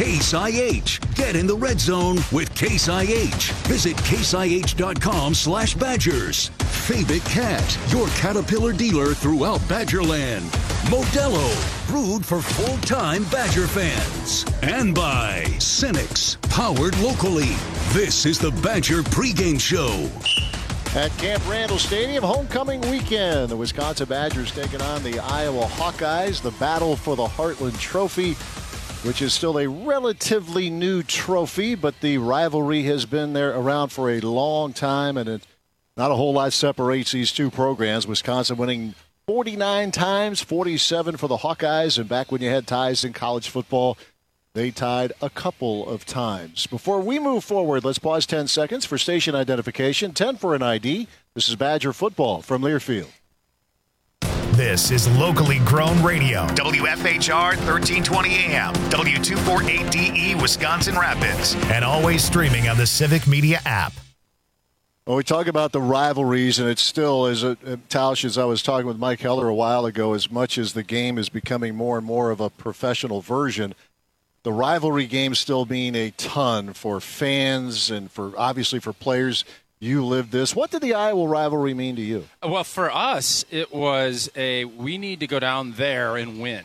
Case IH. Get in the red zone with Case IH. Visit caseih.com/Badgers. Fabic Cat, your Caterpillar dealer throughout Badgerland. Modelo, brewed for full-time Badger fans. And by Cynics, powered locally. This is the Badger pregame show. At Camp Randall Stadium, homecoming weekend. The Wisconsin Badgers taking on the Iowa Hawkeyes. The battle for the Heartland Trophy, which is still a relatively new trophy, but the rivalry has been there around for a long time, and not a whole lot separates these two programs. Wisconsin winning 49 times, 47 for the Hawkeyes, and back when you had ties in college football, they tied a couple of times. Before we move forward, let's pause 10 seconds for station identification. 10 for an ID. This is Badger football from Learfield. This is locally grown radio. WFHR 1320 AM, W248DE, Wisconsin Rapids. And always streaming on the Civic Media app. Well, we talk about the rivalries, and it's still, Tausch, as I was talking with Mike Heller a while ago, as much as the game is becoming more and more of a professional version, the rivalry games still mean a ton for fans and obviously for players. You lived this. What did the Iowa rivalry mean to you? Well, for us, it was we need to go down there and win.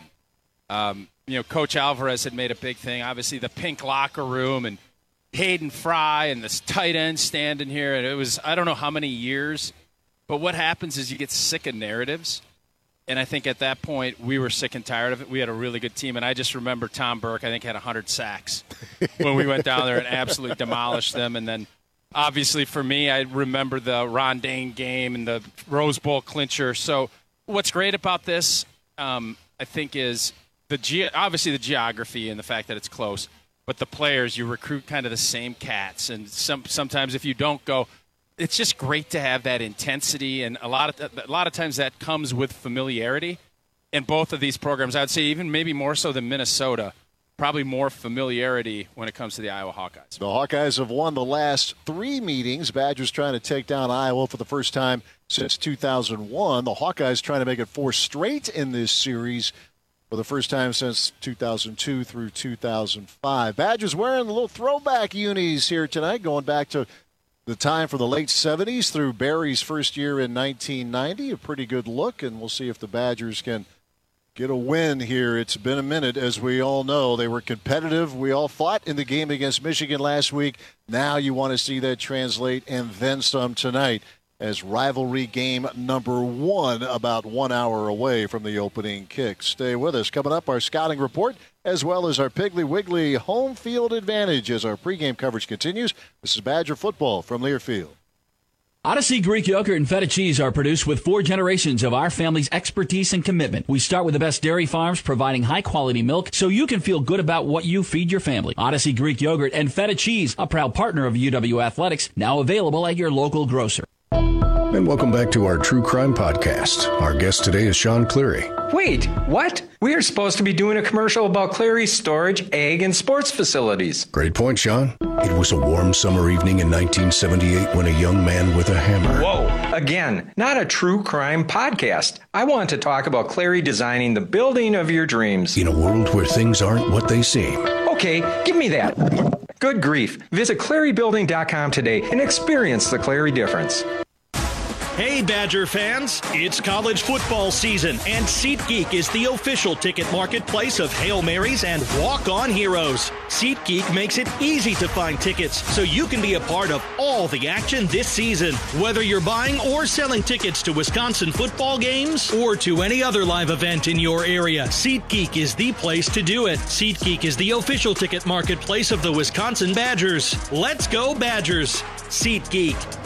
Coach Alvarez had made a big thing. Obviously, the pink locker room and Hayden Fry and this tight end standing here. And it was, I don't know how many years. But what happens is you get sick of narratives. And I think at that point, we were sick and tired of it. We had a really good team. And I just remember Tom Burke, I think, had 100 sacks when we went down there and absolutely demolished them. And then, obviously, for me, I remember the Ron Dane game and the Rose Bowl clincher. So what's great about this, I think, is obviously the geography and the fact that it's close. But the players, you recruit kind of the same cats. And sometimes if you don't go, it's just great to have that intensity, and a lot of times that comes with familiarity. In both of these programs, I would say even maybe more so than Minnesota, probably more familiarity when it comes to the Iowa Hawkeyes. The Hawkeyes have won the last 3 meetings. Badgers trying to take down Iowa for the first time since 2001. The Hawkeyes trying to make it 4 straight in this series for the first time since 2002 through 2005. Badgers wearing the little throwback unis here tonight, going back to the time for the late 70s through Barry's first year in 1990. A pretty good look, and we'll see if the Badgers can get a win here. It's been a minute, as we all know. They were competitive. We all fought in the game against Michigan last week. Now you want to see that translate and then some tonight as rivalry game number 1 about 1 hour away from the opening kick. Stay with us. Coming up, our scouting report, as well as our Piggly Wiggly home field advantage as our pregame coverage continues. This is Badger football from Learfield. Odyssey Greek Yogurt and Feta Cheese are produced with 4 generations of our family's expertise and commitment. We start with the best dairy farms providing high-quality milk so you can feel good about what you feed your family. Odyssey Greek Yogurt and Feta Cheese, a proud partner of UW Athletics, now available at your local grocer. And welcome back to our True Crime Podcast. Our guest today is Sean Cleary. Wait, what? We are supposed to be doing a commercial about Cleary's storage, ag, and sports facilities. Great point, Sean. It was a warm summer evening in 1978 when a young man with a hammer... Whoa! Again, not a true crime podcast. I want to talk about Cleary designing the building of your dreams. In a world where things aren't what they seem. Okay, give me that. Good grief. Visit ClearyBuilding.com today and experience the Cleary difference. Hey, Badger fans, it's college football season, and SeatGeek is the official ticket marketplace of Hail Marys and walk-on heroes. SeatGeek makes it easy to find tickets so you can be a part of all the action this season. Whether you're buying or selling tickets to Wisconsin football games or to any other live event in your area, SeatGeek is the place to do it. SeatGeek is the official ticket marketplace of the Wisconsin Badgers. Let's go, Badgers! SeatGeek.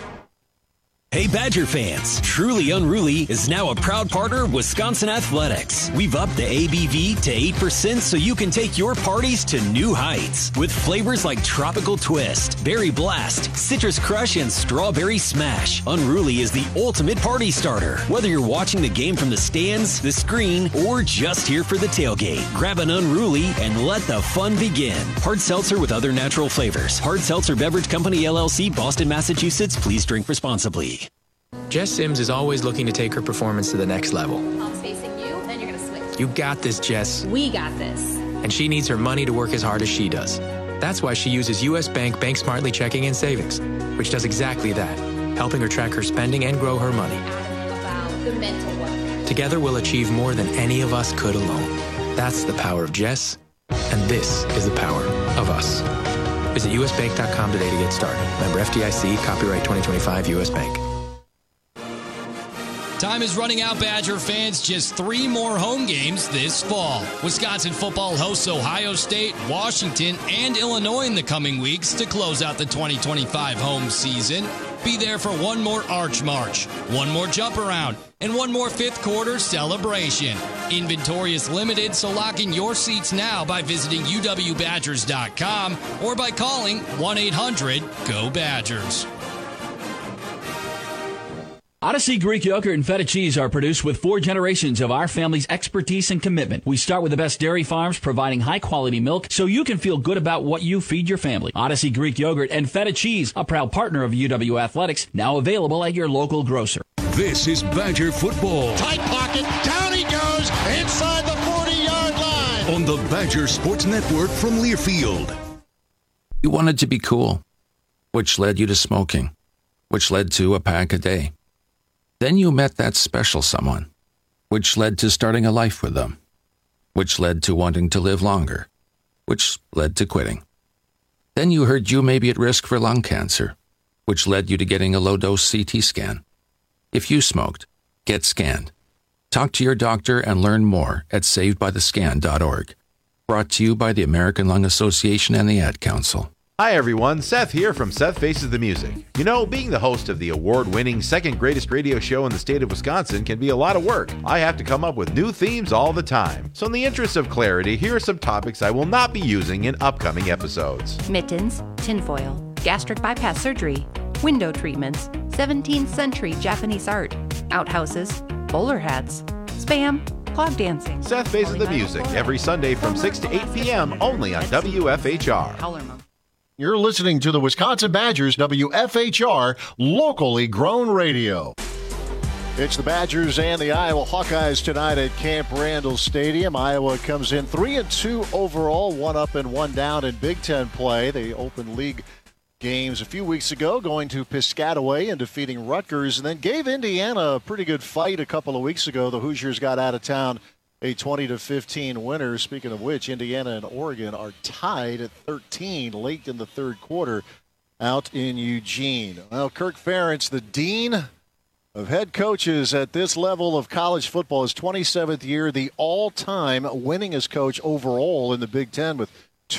Hey Badger fans, Truly Unruly is now a proud partner of Wisconsin Athletics. We've upped the ABV to 8% so you can take your parties to new heights. With flavors like Tropical Twist, Berry Blast, Citrus Crush, and Strawberry Smash, Unruly is the ultimate party starter. Whether you're watching the game from the stands, the screen, or just here for the tailgate, grab an Unruly and let the fun begin. Hard seltzer with other natural flavors. Hard Seltzer Beverage Company, LLC, Boston, Massachusetts. Please drink responsibly. Jess Sims is always looking to take her performance to the next level. Ball's facing you, then you're going to switch. You got this, Jess. We got this. and she needs her money to work as hard as she does. That's why she uses U.S. Bank Bank Smartly Checking and Savings, which does exactly that, helping her track her spending and grow her money. About the mental work. Together we'll achieve more than any of us could alone. That's the power of Jess, and this is the power of us. Visit usbank.com today to get started. Member FDIC, copyright 2025 U.S. Bank. Time is running out, Badger fans. Just 3 more home games this fall. Wisconsin football hosts Ohio State, Washington, and Illinois in the coming weeks to close out the 2025 home season. Be there for one more Arch March, one more jump around, and one more fifth quarter celebration. Inventory is limited, so lock in your seats now by visiting uwbadgers.com or by calling 1-800-GO-BADGERS. Odyssey Greek Yogurt and Feta Cheese are produced with 4 generations of our family's expertise and commitment. We start with the best dairy farms providing high-quality milk so you can feel good about what you feed your family. Odyssey Greek Yogurt and Feta Cheese, a proud partner of UW Athletics, now available at your local grocer. This is Badger football. Tight pocket, down he goes, inside the 40-yard line. On the Badger Sports Network from Learfield. You wanted to be cool, which led you to smoking, which led to a pack a day. Then you met that special someone, which led to starting a life with them, which led to wanting to live longer, which led to quitting. Then you heard you may be at risk for lung cancer, which led you to getting a low-dose CT scan. If you smoked, get scanned. Talk to your doctor and learn more at savedbythescan.org. Brought to you by the American Lung Association and the Ad Council. Hi everyone, Seth here from Seth Faces the Music. You know, being the host of the award-winning second greatest radio show in the state of Wisconsin can be a lot of work. I have to come up with new themes all the time. So in the interest of clarity, here are some topics I will not be using in upcoming episodes. Mittens, tinfoil, gastric bypass surgery, window treatments, 17th century Japanese art, outhouses, bowler hats, spam, clog dancing. Seth Faces the Music every Sunday from 6 to 8 p.m. only on WFHR. You're listening to the Wisconsin Badgers, WFHR, locally grown radio. It's the Badgers and the Iowa Hawkeyes tonight at Camp Randall Stadium. Iowa comes in 3-2 overall, 1 up and 1 down in Big Ten play. They opened league games a few weeks ago, going to Piscataway and defeating Rutgers, and then gave Indiana a pretty good fight a couple of weeks ago. The Hoosiers got out of town a 20-15 winner. Speaking of which, Indiana and Oregon are tied at 13 late in the third quarter out in Eugene. Well, Kirk Ferentz, the dean of head coaches at this level of college football, his 27th year, the all-time winningest coach overall in the Big Ten with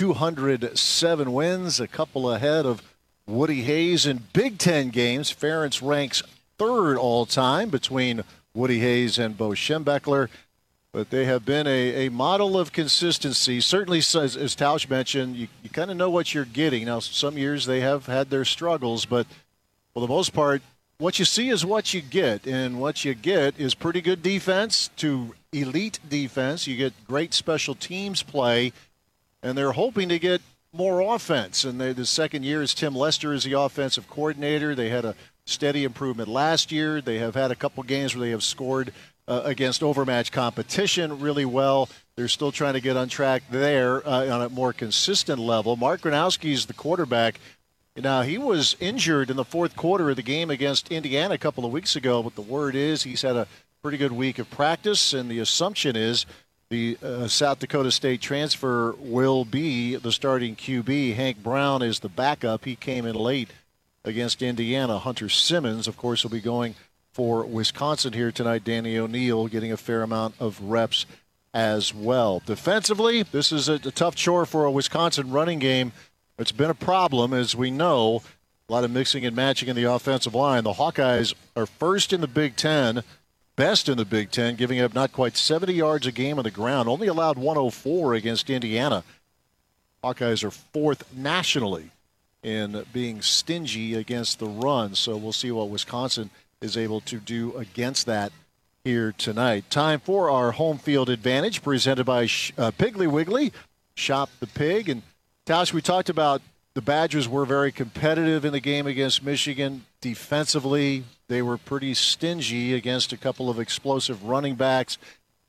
207 wins, a couple ahead of Woody Hayes in Big Ten games. Ferentz ranks third all-time between Woody Hayes and Bo Schembechler. But they have been a model of consistency. Certainly, as Tausch mentioned, you kind of know what you're getting. Now, some years they have had their struggles, but for the most part, what you see is what you get. And what you get is pretty good defense to elite defense. You get great special teams play, and they're hoping to get more offense. And the second year is Tim Lester as the offensive coordinator. They had a steady improvement last year. They have had a couple games where they have scored against overmatched competition really well. They're still trying to get on track there on a more consistent level. Mark Gronowski is the quarterback. Now, he was injured in the fourth quarter of the game against Indiana a couple of weeks ago, but the word is he's had a pretty good week of practice, and the assumption is the South Dakota State transfer will be the starting QB. Hank Brown is the backup. He came in late against Indiana. Hunter Simmons, of course, will be going for Wisconsin here tonight. Danny O'Neill getting a fair amount of reps as well. Defensively, this is a tough chore for a Wisconsin running game. It's been a problem, as we know. A lot of mixing and matching in the offensive line. The Hawkeyes are first in the Big Ten, best in the Big Ten, giving up not quite 70 yards a game on the ground. Only allowed 104 against Indiana. Hawkeyes are fourth nationally in being stingy against the run. So we'll see what Wisconsin is able to do against that here tonight. Time for our home field advantage presented by Piggly Wiggly. Shop the Pig. And Tausch, we talked about the Badgers were very competitive in the game against Michigan. Defensively, they were pretty stingy against a couple of explosive running backs.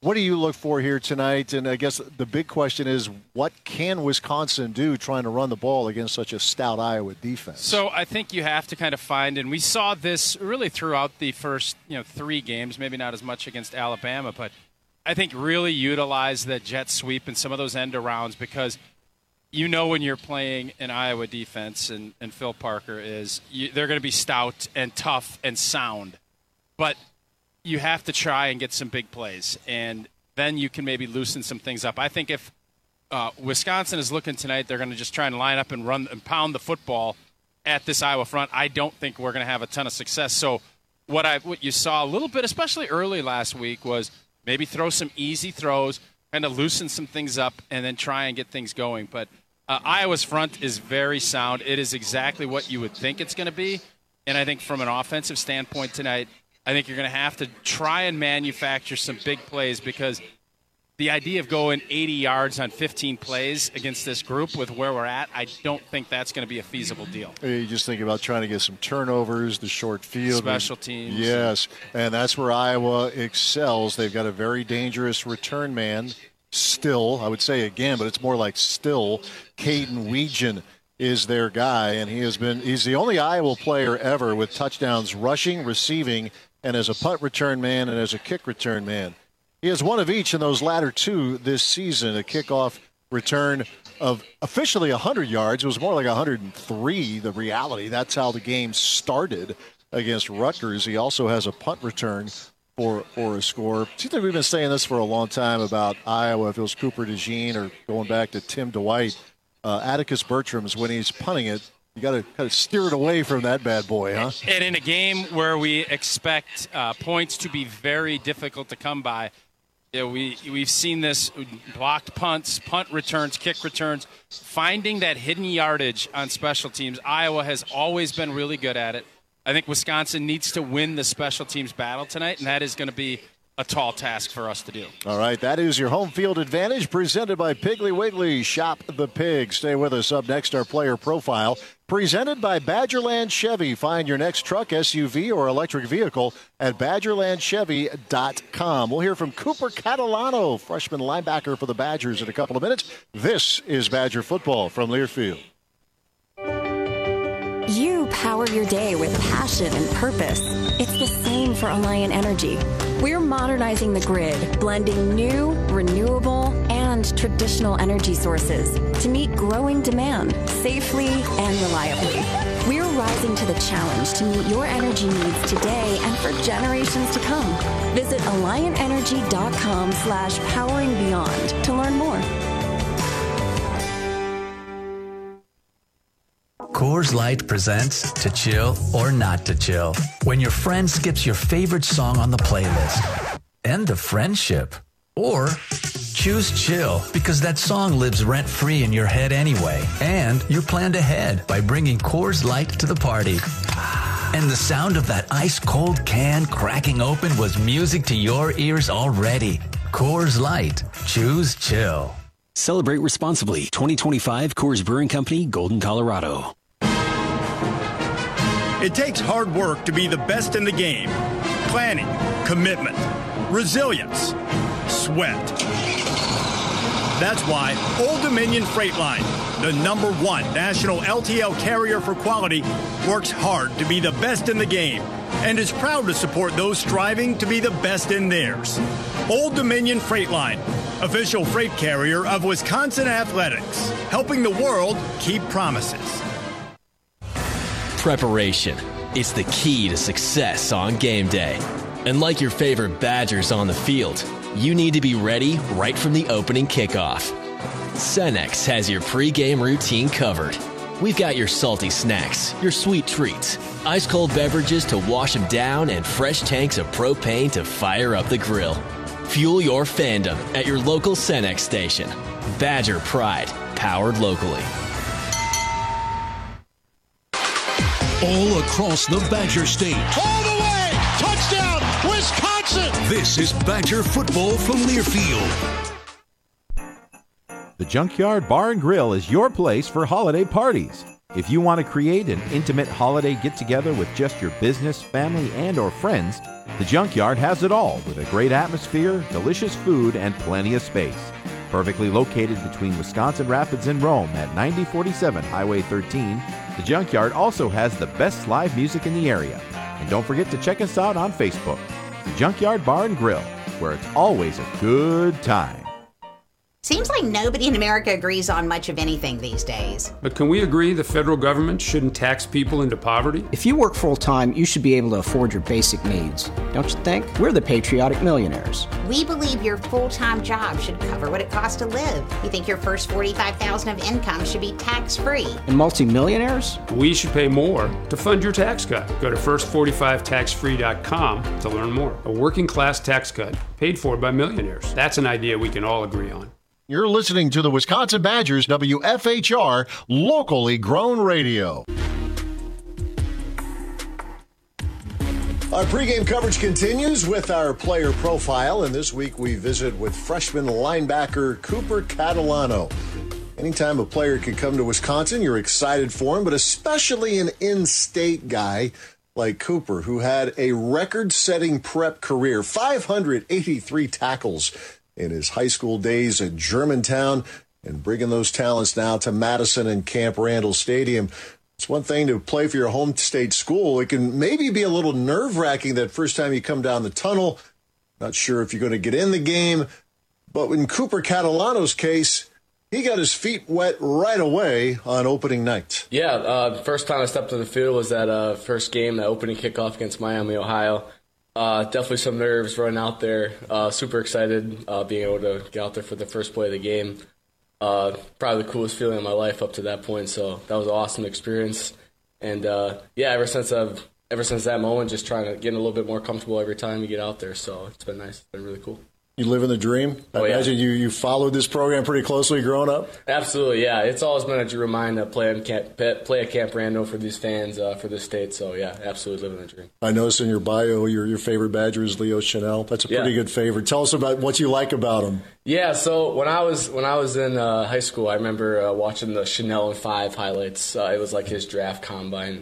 What do you look for here tonight? And I guess the big question is, what can Wisconsin do trying to run the ball against such a stout Iowa defense? So I think you have to kind of find, and we saw this really throughout the first 3 games, maybe not as much against Alabama, but I think really utilize the jet sweep and some of those end arounds, because when you're playing an Iowa defense, and Phil Parker they're going to be stout and tough and sound. But you have to try and get some big plays, and then you can maybe loosen some things up. I think if Wisconsin is looking tonight, they're going to just try and line up and run and pound the football at this Iowa front. I don't think we're going to have a ton of success. So what you saw a little bit, especially early last week, was maybe throw some easy throws, kind of loosen some things up, and then try and get things going. But Iowa's front is very sound. It is exactly what you would think it's going to be. And I think from an offensive standpoint tonight, I think you're going to have to try and manufacture some big plays, because the idea of going 80 yards on 15 plays against this group with where we're at, I don't think that's going to be a feasible deal. You just think about trying to get some turnovers, the short field. Special teams. Yes, and that's where Iowa excels. They've got a very dangerous return man still. I would say again, but it's more like still. Caden Weegan is their guy, and he's the only Iowa player ever with touchdowns rushing, receiving, and as a punt return man and as a kick return man. He has one of each in those latter 2 this season, a kickoff return of officially 100 yards. It was more like 103, the reality. That's how the game started against Rutgers. He also has a punt return for a score. Seems like we've been saying this for a long time about Iowa, if it was Cooper DeJean or going back to Tim Dwight. Atticus Bertram's, when he's punting it, you got to kind of steer it away from that bad boy, huh? And in a game where we expect points to be very difficult to come by, we've seen this: blocked punts, punt returns, kick returns, finding that hidden yardage on special teams. Iowa has always been really good at it. I think Wisconsin needs to win the special teams battle tonight, and that is going to be a tall task for us to do. All right, that is your home field advantage presented by Piggly Wiggly. Shop the pig. Stay with us. Up next, our player profile presented by Badgerland Chevy. Find your next truck, SUV, or electric vehicle at BadgerlandChevy.com. We'll hear from Cooper Catalano, freshman linebacker for the Badgers, in a couple of minutes. This is Badger football from Learfield. You power your day with passion and purpose. It's the same for Alliant Energy. We're modernizing the grid, blending new, renewable, and traditional energy sources to meet growing demand safely and reliably. We're rising to the challenge to meet your energy needs today and for generations to come. Visit AlliantEnergy.com/poweringbeyond to learn more. Coors Light presents To Chill or Not to Chill. When your friend skips your favorite song on the playlist. End of friendship. Or choose chill because that song lives rent-free in your head anyway. And you're planned ahead by bringing Coors Light to the party. And the sound of that ice-cold can cracking open was music to your ears already. Coors Light. Choose chill. Celebrate responsibly. 2025 Coors Brewing Company, Golden, Colorado. It takes hard work to be the best in the game. Planning, commitment, resilience, sweat. That's why Old Dominion Freight Line, the #1 national LTL carrier for quality, works hard to be the best in the game and is proud to support those striving to be the best in theirs. Old Dominion Freight Line, official freight carrier of Wisconsin Athletics, helping the world keep promises. Preparation is the key to success on game day. And like your favorite Badgers on the field, you need to be ready right from the opening kickoff. Cenex has your pregame routine covered. We've got your salty snacks, your sweet treats, ice-cold beverages to wash them down, and fresh tanks of propane to fire up the grill. Fuel your fandom at your local Cenex station. Badger Pride, powered locally. All across the Badger State. All the way! Touchdown, Wisconsin! This is Badger football from Learfield. The Junkyard Bar and Grill is your place for holiday parties. If you want to create an intimate holiday get-together with just your business, family, and or friends, the Junkyard has it all with a great atmosphere, delicious food, and plenty of space. Perfectly located between Wisconsin Rapids and Rome at 9047 Highway 13, the Junkyard also has the best live music in the area. And don't forget to check us out on Facebook, the Junkyard Bar and Grill, where it's always a good time. Seems like nobody in America agrees on much of anything these days. But can we agree the federal government shouldn't tax people into poverty? If you work full-time, you should be able to afford your basic needs. Don't you think? We're the patriotic millionaires. We believe your full-time job should cover what it costs to live. We think your first $45,000 of income should be tax-free. And multimillionaires? We should pay more to fund your tax cut. Go to first45taxfree.com to learn more. A working class tax cut paid for by millionaires. That's an idea we can all agree on. You're listening to the Wisconsin Badgers, WFHR, locally grown radio. Our pregame coverage continues with our player profile, and this week we visit with freshman linebacker Cooper Catalano. Anytime a player can come to Wisconsin, you're excited for him, but especially an in-state guy like Cooper, who had a record-setting prep career, 583 tackles in his high school days at Germantown, and bringing those talents now to Madison and Camp Randall Stadium. It's one thing to play for your home state school. It can maybe be a little nerve-wracking that first time you come down the tunnel. Not sure if you're going to get in the game. But in Cooper Catalano's case, he got his feet wet right away on opening night. Yeah, the first time I stepped on the field was that first game, that opening kickoff against Miami, Ohio. Definitely some nerves running out there. Super excited being able to get out there for the first play of the game. Probably the coolest feeling of my life up to that point. So that was an awesome experience. And ever since that moment, just trying to get a little bit more comfortable every time you get out there. So it's been nice. It's been really cool. You live in the dream? I imagine you followed this program pretty closely growing up? Absolutely, yeah. It's always been a dream of mine to play at Camp Randall for these fans, for this state. So, yeah, absolutely living the dream. I noticed in your bio your favorite Badger is Leo Chenal. That's a pretty good favorite. Tell us about what you like about him. Yeah, so when I was in high school, I remember watching the Chenal and 5 highlights. It was like his draft combine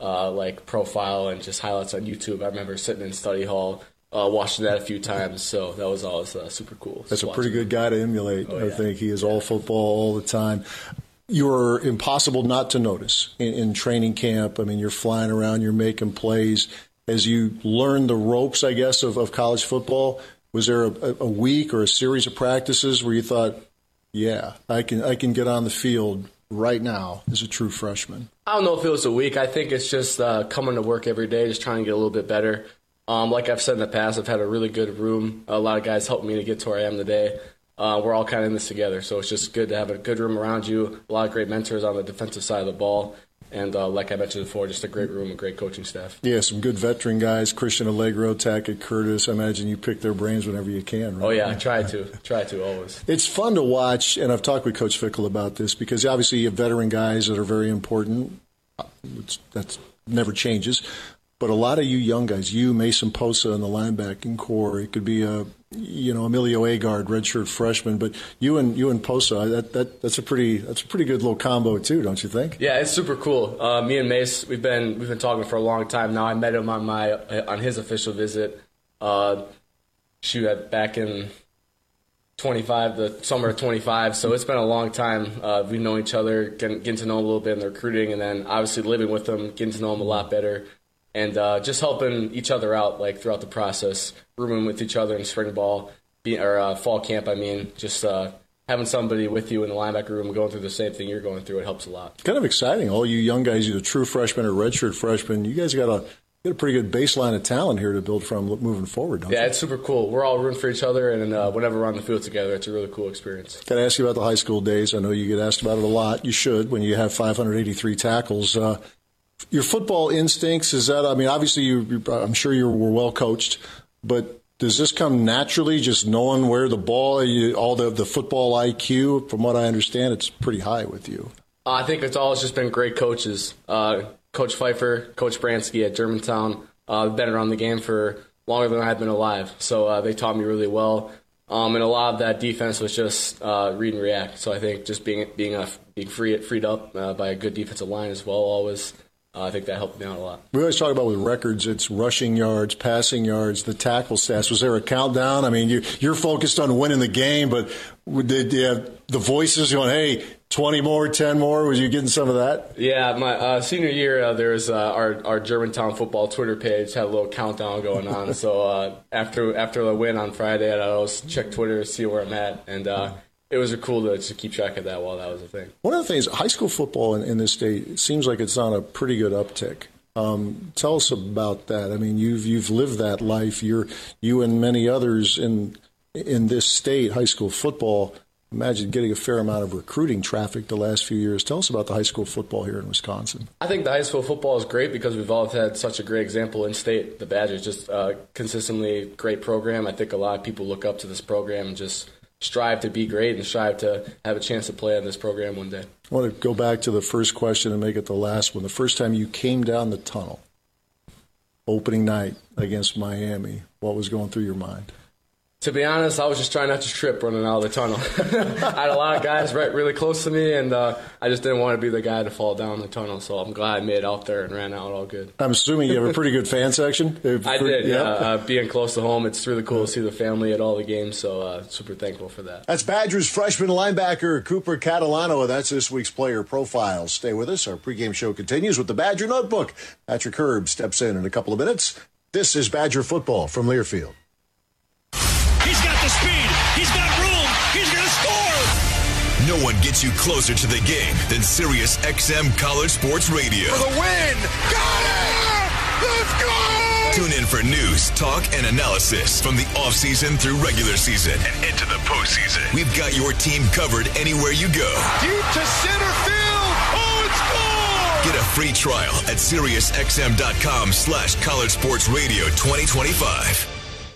profile and just highlights on YouTube. I remember sitting in study hall watching that a few times, so that was always super cool. That's a pretty good guy to emulate. I think he is all football all the time. You're impossible not to notice in training camp. I mean, you're flying around, you're making plays. As you learn the ropes, I guess, of college football, was there a week or a series of practices where you thought, yeah, I can get on the field right now as a true freshman? I don't know if it was a week. I think it's just coming to work every day, just trying to get a little bit better. Like I've said in the past, I've had a really good room. A lot of guys helped me to get to where I am today. We're all kind of in this together, so it's just good to have a good room around you, a lot of great mentors on the defensive side of the ball, and like I mentioned before, just a great room and great coaching staff. Yeah, some good veteran guys, Christian Allegro, Tackett Curtis. I imagine you pick their brains whenever you can, right? Oh, yeah, I try to always. It's fun to watch, and I've talked with Coach Fickell about this, because obviously you have veteran guys that are very important. That never changes. But a lot of you young guys, you, Mason Posa in the linebacking core, it could be Emilio Agard, redshirt freshman, but you and Posa, that's a pretty good little combo too, don't you think? Yeah, it's super cool. Me and Mace, we've been talking for a long time now. I met him on his official visit. Back in the summer of 25, so it's been a long time. We've known each other, getting to know him a little bit in the recruiting, and then obviously living with him, getting to know him a lot better. And just helping each other out throughout the process, rooming with each other in spring ball, fall camp. Just having somebody with you in the linebacker room going through the same thing you're going through, it helps a lot. It's kind of exciting. All you young guys, either true freshmen or redshirt freshmen, you guys got a pretty good baseline of talent here to build from moving forward, don't you? Yeah, it's super cool. We're all rooting for each other, and whenever we're on the field together, it's a really cool experience. Got to ask you about the high school days. I know you get asked about it a lot. You should when you have 583 tackles. Your football instincts, is that, obviously I'm sure you were well coached, but does this come naturally, just knowing where the ball, all the football IQ? From what I understand, it's pretty high with you. I think it's always just been great coaches. Coach Pfeiffer, Coach Bransky at Germantown, been around the game for longer than I've been alive. So they taught me really well. And a lot of that defense was just read and react. So I think just being freed up by a good defensive line as well always, I think that helped me out a lot. We always talk about with records, it's rushing yards, passing yards, the tackle stats. Was there a countdown? I mean, you're focused on winning the game, but did you have the voices going, hey, 20 more, 10 more? Was you getting some of that? Yeah, my senior year, there was our Germantown football Twitter page had a little countdown going on. So after the win on Friday, I'd always check Twitter to see where I'm at. And it was cool to keep track of that while that was a thing. One of the things, high school football in this state, it seems like it's on a pretty good uptick. Tell us about that. I mean, you've lived that life. You and many others in this state, high school football, imagine getting a fair amount of recruiting traffic the last few years. Tell us about the high school football here in Wisconsin. I think the high school football is great because we've all had such a great example in state. The Badgers, just consistently great program. I think a lot of people look up to this program and just strive to be great and strive to have a chance to play on this program one day. I want to go back to the first question and make it the last one. The first time you came down the tunnel, opening night against Miami, what was going through your mind? To be honest, I was just trying not to trip running out of the tunnel. I had a lot of guys right really close to me, and I just didn't want to be the guy to fall down the tunnel, so I'm glad I made it out there and ran out all good. I'm assuming you have a pretty good fan section? I did, yeah. Being close to home, it's really cool to see the family at all the games, so super thankful for that. That's Badgers freshman linebacker Cooper Catalano, and that's this week's player profiles. Stay with us. Our pregame show continues with the Badger Notebook. Patrick Herb steps in a couple of minutes. This is Badger football from Learfield. He's got the speed. He's got room. He's going to score. No one gets you closer to the game than Sirius XM College Sports Radio. For the win. Got it. Let's go. Tune in for news, talk, and analysis from the offseason through regular season and into the postseason. We've got your team covered anywhere you go. Deep to center field. Oh, it's gone. Get a free trial at SiriusXM.com/College Sports Radio 2025.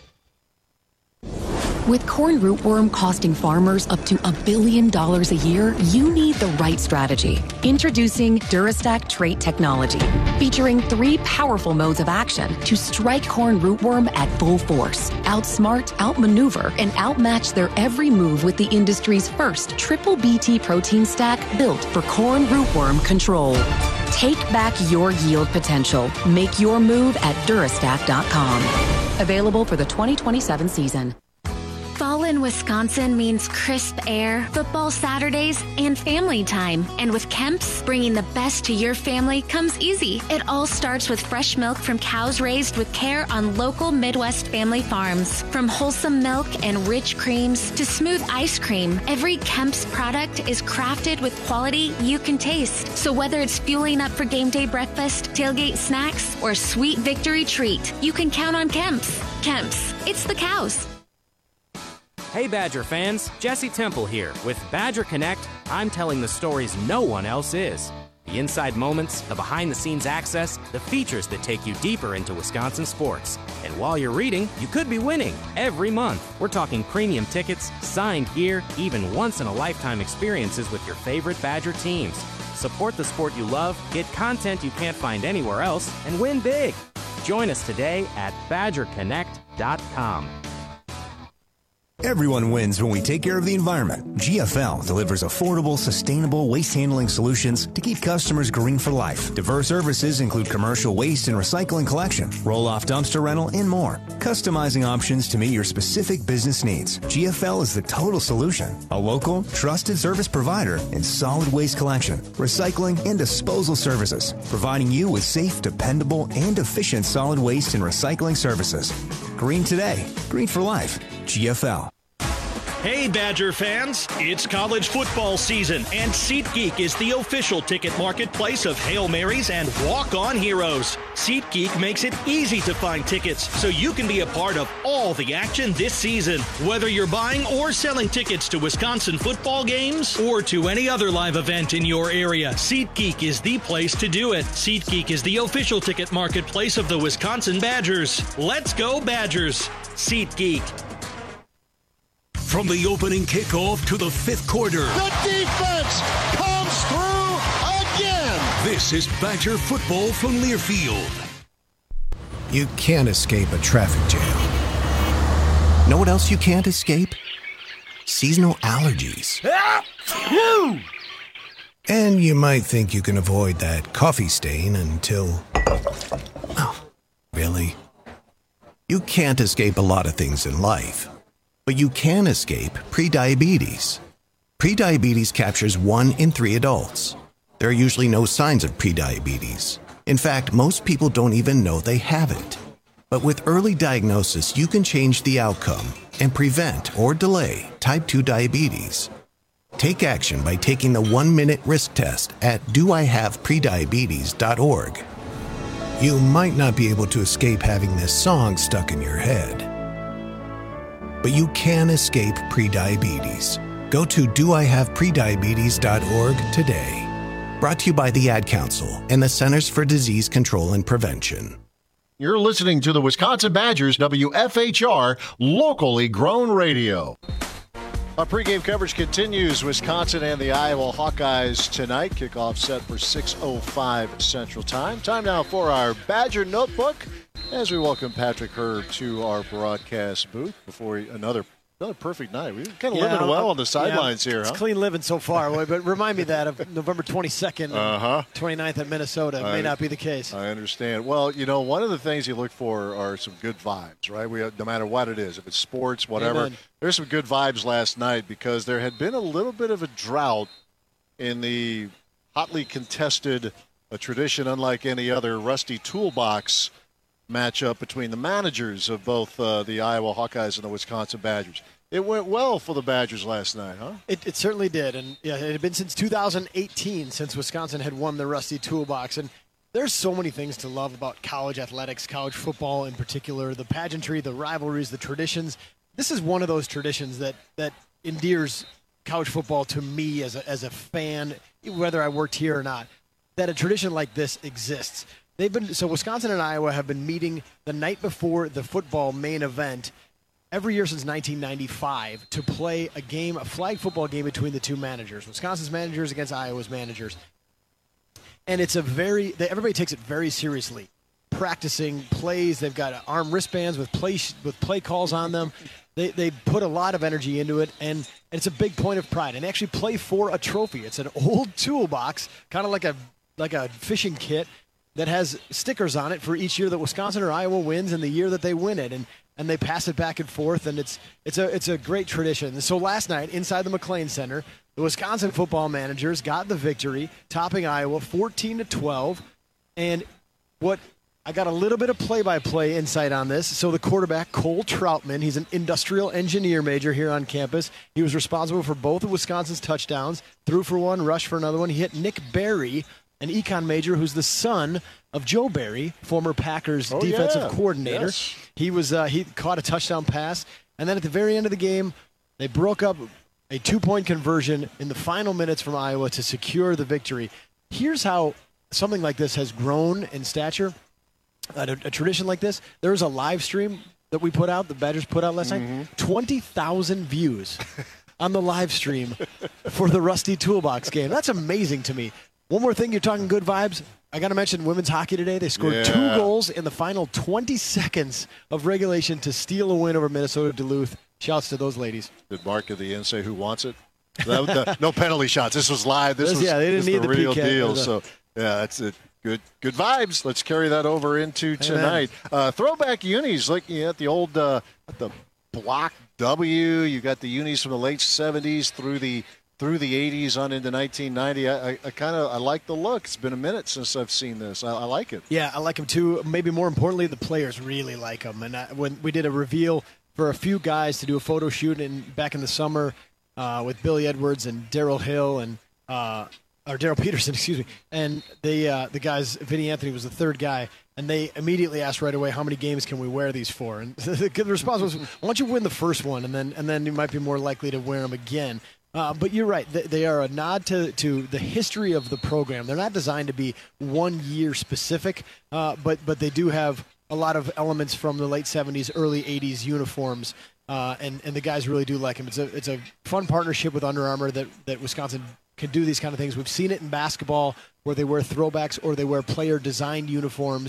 With corn rootworm costing farmers up to $1 billion a year, you need the right strategy. Introducing Durastack trait technology, featuring 3 powerful modes of action to strike corn rootworm at full force, outsmart, outmaneuver, and outmatch their every move with the industry's first triple BT protein stack built for corn rootworm control. Take back your yield potential. Make your move at Durastack.com. Available for the 2027 season. Fall in Wisconsin means crisp air, football Saturdays, and family time. And with Kemp's, bringing the best to your family comes easy. It all starts with fresh milk from cows raised with care on local Midwest family farms. From wholesome milk and rich creams to smooth ice cream, every Kemp's product is crafted with quality you can taste. So whether it's fueling up for game day breakfast, tailgate snacks, or sweet victory treat, you can count on Kemp's. Kemp's, it's the cows. Hey Badger fans, Jesse Temple here. With Badger Connect, I'm telling the stories no one else is. The inside moments, the behind-the-scenes access, the features that take you deeper into Wisconsin sports. And while you're reading, you could be winning every month. We're talking premium tickets, signed gear, even once-in-a-lifetime experiences with your favorite Badger teams. Support the sport you love, get content you can't find anywhere else, and win big. Join us today at BadgerConnect.com. Everyone wins when we take care of the environment. GFL delivers affordable, sustainable waste handling solutions to keep customers green for life. Diverse services include commercial waste and recycling collection, roll-off dumpster rental, and more. Customizing options to meet your specific business needs. GFL is the total solution. A local, trusted service provider in solid waste collection, recycling, and disposal services, providing you with safe, dependable, and efficient solid waste and recycling services. Green today, green for life. GFL. Hey Badger fans, it's college football season, and SeatGeek is the official ticket marketplace of Hail Marys and walk-on heroes. SeatGeek makes it easy to find tickets so you can be a part of all the action this season. Whether you're buying or selling tickets to Wisconsin football games or to any other live event in your area, SeatGeek is the place to do it. SeatGeek is the official ticket marketplace of the Wisconsin Badgers. Let's go Badgers! SeatGeek. From the opening kickoff to the 5th quarter. The defense comes through again. This is Badger football from Learfield. You can't escape a traffic jam. Know what else you can't escape? Seasonal allergies. And you might think you can avoid that coffee stain until... Oh, really? You can't escape a lot of things in life, but you can escape prediabetes. Prediabetes captures 1 in 3 adults. There are usually no signs of prediabetes. In fact, most people don't even know they have it. But with early diagnosis, you can change the outcome and prevent or delay type 2 diabetes. Take action by taking the 1-minute risk test at doihaveprediabetes.org. You might not be able to escape having this song stuck in your head, but you can escape prediabetes. Go to doihaveprediabetes.org today. Brought to you by the Ad Council and the Centers for Disease Control and Prevention. You're listening to the Wisconsin Badgers, WFHR, locally grown radio. Our pregame coverage continues. Wisconsin and the Iowa Hawkeyes tonight. Kickoff set for 6:05 Central Time. Time now for our Badger Notebook as we welcome Patrick Herb to our broadcast booth before another perfect night. We're kind of living well on the sidelines here, It's clean living so far. But remind me that of November 22nd, 29th at Minnesota. It may not be the case. I understand. Well, one of the things you look for are some good vibes, right? No matter what it is, if it's sports, whatever. Amen. There's some good vibes last night because there had been a little bit of a drought in the hotly contested, a tradition unlike any other, Rusty Toolbox matchup between the managers of both the Iowa Hawkeyes and the Wisconsin Badgers. It went well for the Badgers last night, huh? It certainly did. And it had been since 2018 since Wisconsin had won the Rusty Toolbox. And there's so many things to love about college athletics, college football in particular, the pageantry, the rivalries, the traditions. This is one of those traditions that endears college football to me as a fan, whether I worked here or not, that a tradition like this exists. So Wisconsin and Iowa have been meeting the night before the football main event every year since 1995 to play a flag football game between the two managers, Wisconsin's managers against Iowa's managers. And it's everybody takes it very seriously. Practicing plays, they've got arm wristbands with play calls on them. They put a lot of energy into it, and it's a big point of pride. And they actually play for a trophy. It's an old toolbox, kind of like a fishing kit that has stickers on it for each year that Wisconsin or Iowa wins and the year that they win it. And they pass it back and forth, and it's a great tradition. And so last night, inside the McLean Center, the Wisconsin football managers got the victory, topping Iowa 14-12. And I got a little bit of play-by-play insight on this. So the quarterback, Cole Troutman, he's an industrial engineer major here on campus. He was responsible for both of Wisconsin's touchdowns, threw for one, rushed for another one. He hit Nick Berry, an econ major who's the son of Joe Barry, former Packers defensive coordinator. Yes. He caught a touchdown pass, and then at the very end of the game, they broke up a 2-point conversion in the final minutes from Iowa to secure the victory. Here's how something like this has grown in stature. A tradition like this, there was a live stream that we put out, the Badgers put out last night, 20,000 views on the live stream for the Rusty Toolbox game. That's amazing to me. One more thing, you're talking good vibes. I got to mention women's hockey today. They scored 2 goals in the final 20 seconds of regulation to steal a win over Minnesota Duluth. Shouts to those ladies. Did Mark at the end say who wants it? No penalty shots. This was live. This was they didn't need the real PK deal. So, that's it. Good vibes. Let's carry that over into tonight. Throwback unis, like at the old the Block W. You got the unis from the late 70s through the 80s on into 1990. I like the look. It's been a minute since I've seen this. I like it. Yeah, I like them too. Maybe more importantly, the players really like them. And when we did a reveal for a few guys to do a photo shoot back in the summer with Billy Edwards and Darryl Hill and or Daryl Peterson, excuse me, and the guys, Vinny Anthony was the third guy, and they immediately asked right away, how many games can we wear these for? And the response was, why don't you win the first one, and then you might be more likely to wear them again. But you're right. They are a nod to the history of the program. They're not designed to be 1 year specific, but they do have a lot of elements from the late 70s, early 80s uniforms, and the guys really do like them. It's a fun partnership with Under Armour that Wisconsin can do these kind of things. We've seen it in basketball where they wear throwbacks or they wear player-designed uniforms.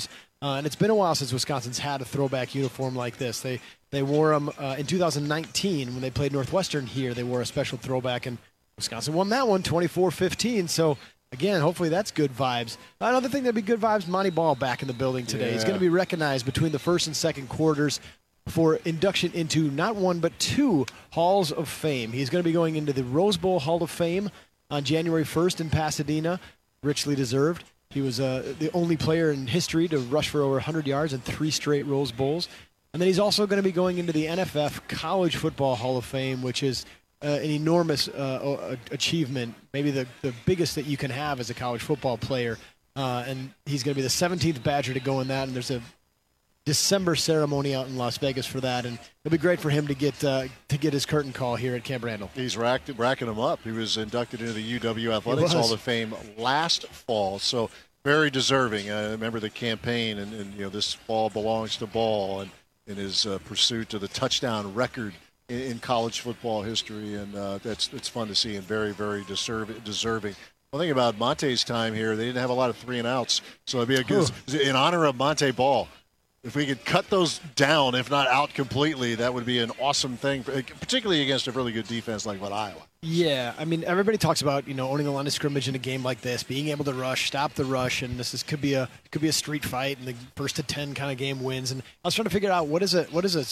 And it's been a while since Wisconsin's had a throwback uniform like this. They wore them in 2019 when they played Northwestern here. They wore a special throwback, and Wisconsin won that one 24-15. So, again, hopefully that's good vibes. Another thing that'd be good vibes, Monty Ball back in the building today. Yeah. He's going to be recognized between the first and second quarters for induction into not one but 2 Halls of Fame. He's going to be going into the Rose Bowl Hall of Fame on January 1st in Pasadena. Richly deserved. He was the only player in history to rush for over 100 yards in 3 straight Rose Bowls. And then he's also going to be going into the NFF College Football Hall of Fame, which is an enormous achievement, maybe the biggest that you can have as a college football player. And he's going to be the 17th Badger to go in that, and there's a December ceremony out in Las Vegas for that, and it'll be great for him to get his curtain call here at Camp Randall. He's racking them up. He was inducted into the UW Athletics Hall of Fame last fall, so very deserving. I remember the campaign, and this ball belongs to Ball, and in his pursuit to the touchdown record in college football history, and it's fun to see, and very, very deserving. One thing about Monte's time here, they didn't have a lot of 3-and-outs, so it'd be a good in honor of Monte Ball. If we could cut those down, if not out completely, that would be an awesome thing, particularly against a really good defense like Iowa. Yeah, I mean, everybody talks about owning the line of scrimmage in a game like this, being able to rush, stop the rush, and could be a street fight, and the first to 10 kind of game wins. And I was trying to figure out what is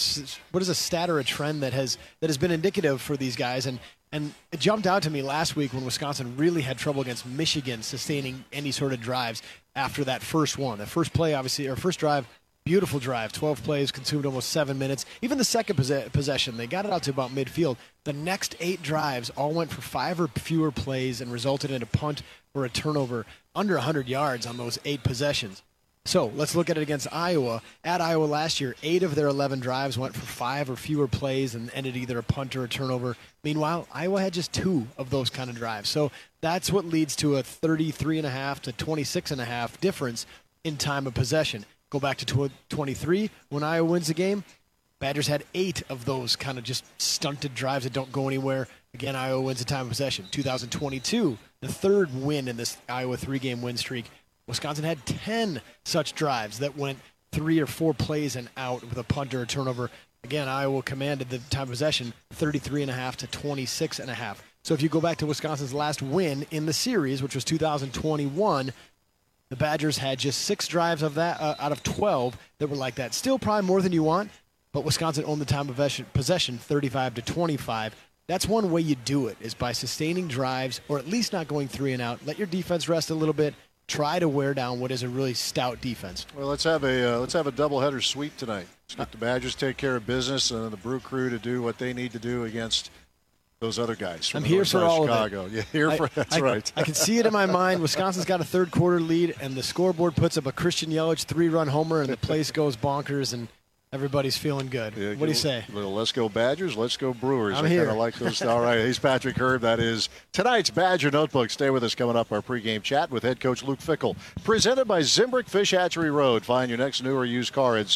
a stat or a trend that has been indicative for these guys, and it jumped out to me last week when Wisconsin really had trouble against Michigan sustaining any sort of drives after that first one, that first play, obviously, or first drive. Beautiful drive, 12 plays, consumed almost 7 minutes. Even the second possession, they got it out to about midfield. The next 8 drives all went for 5 or fewer plays and resulted in a punt or a turnover under 100 yards on those 8 possessions. So let's look at it against Iowa. At Iowa last year, 8 of their 11 drives went for 5 or fewer plays and ended either a punt or a turnover. Meanwhile, Iowa had just 2 of those kind of drives. So that's what leads to a 33.5 to 26.5 difference in time of possession. Go back to 23 when Iowa wins the game. Badgers had 8 of those kind of just stunted drives that don't go anywhere. Again, Iowa wins the time of possession. 2022, the 3rd win in this Iowa 3-game win streak. Wisconsin had 10 such drives that went 3 or 4 plays and out with a punt or a turnover. Again, Iowa commanded the time of possession 33.5 to 26.5. So if you go back to Wisconsin's last win in the series, which was 2021, the Badgers had just 6 drives of that out of 12 that were like that. Still probably more than you want, but Wisconsin owned the time of possession 35 to 25. That's one way you do it, is by sustaining drives or at least not going 3 and out. Let your defense rest a little bit. Try to wear down what is a really stout defense. Well, let's have a doubleheader sweep tonight. Let's get the Badgers take care of business and the Brew Crew to do what they need to do against those other guys from here for all Chicago. of it. Yeah, that's right. I can see it in my mind. Wisconsin's got a 3rd quarter lead, and the scoreboard puts up a Christian Yelich 3-run homer, and the place goes bonkers, and everybody's feeling good. Yeah, what do you say? Let's go Badgers, let's go Brewers. I'm here. I kind of like those. All right, he's Patrick Herb. That is tonight's Badger Notebook. Stay with us. Coming up, our pregame chat with head coach Luke Fickell. Presented by Zimbrick Fish Hatchery Road. Find your next new or used car at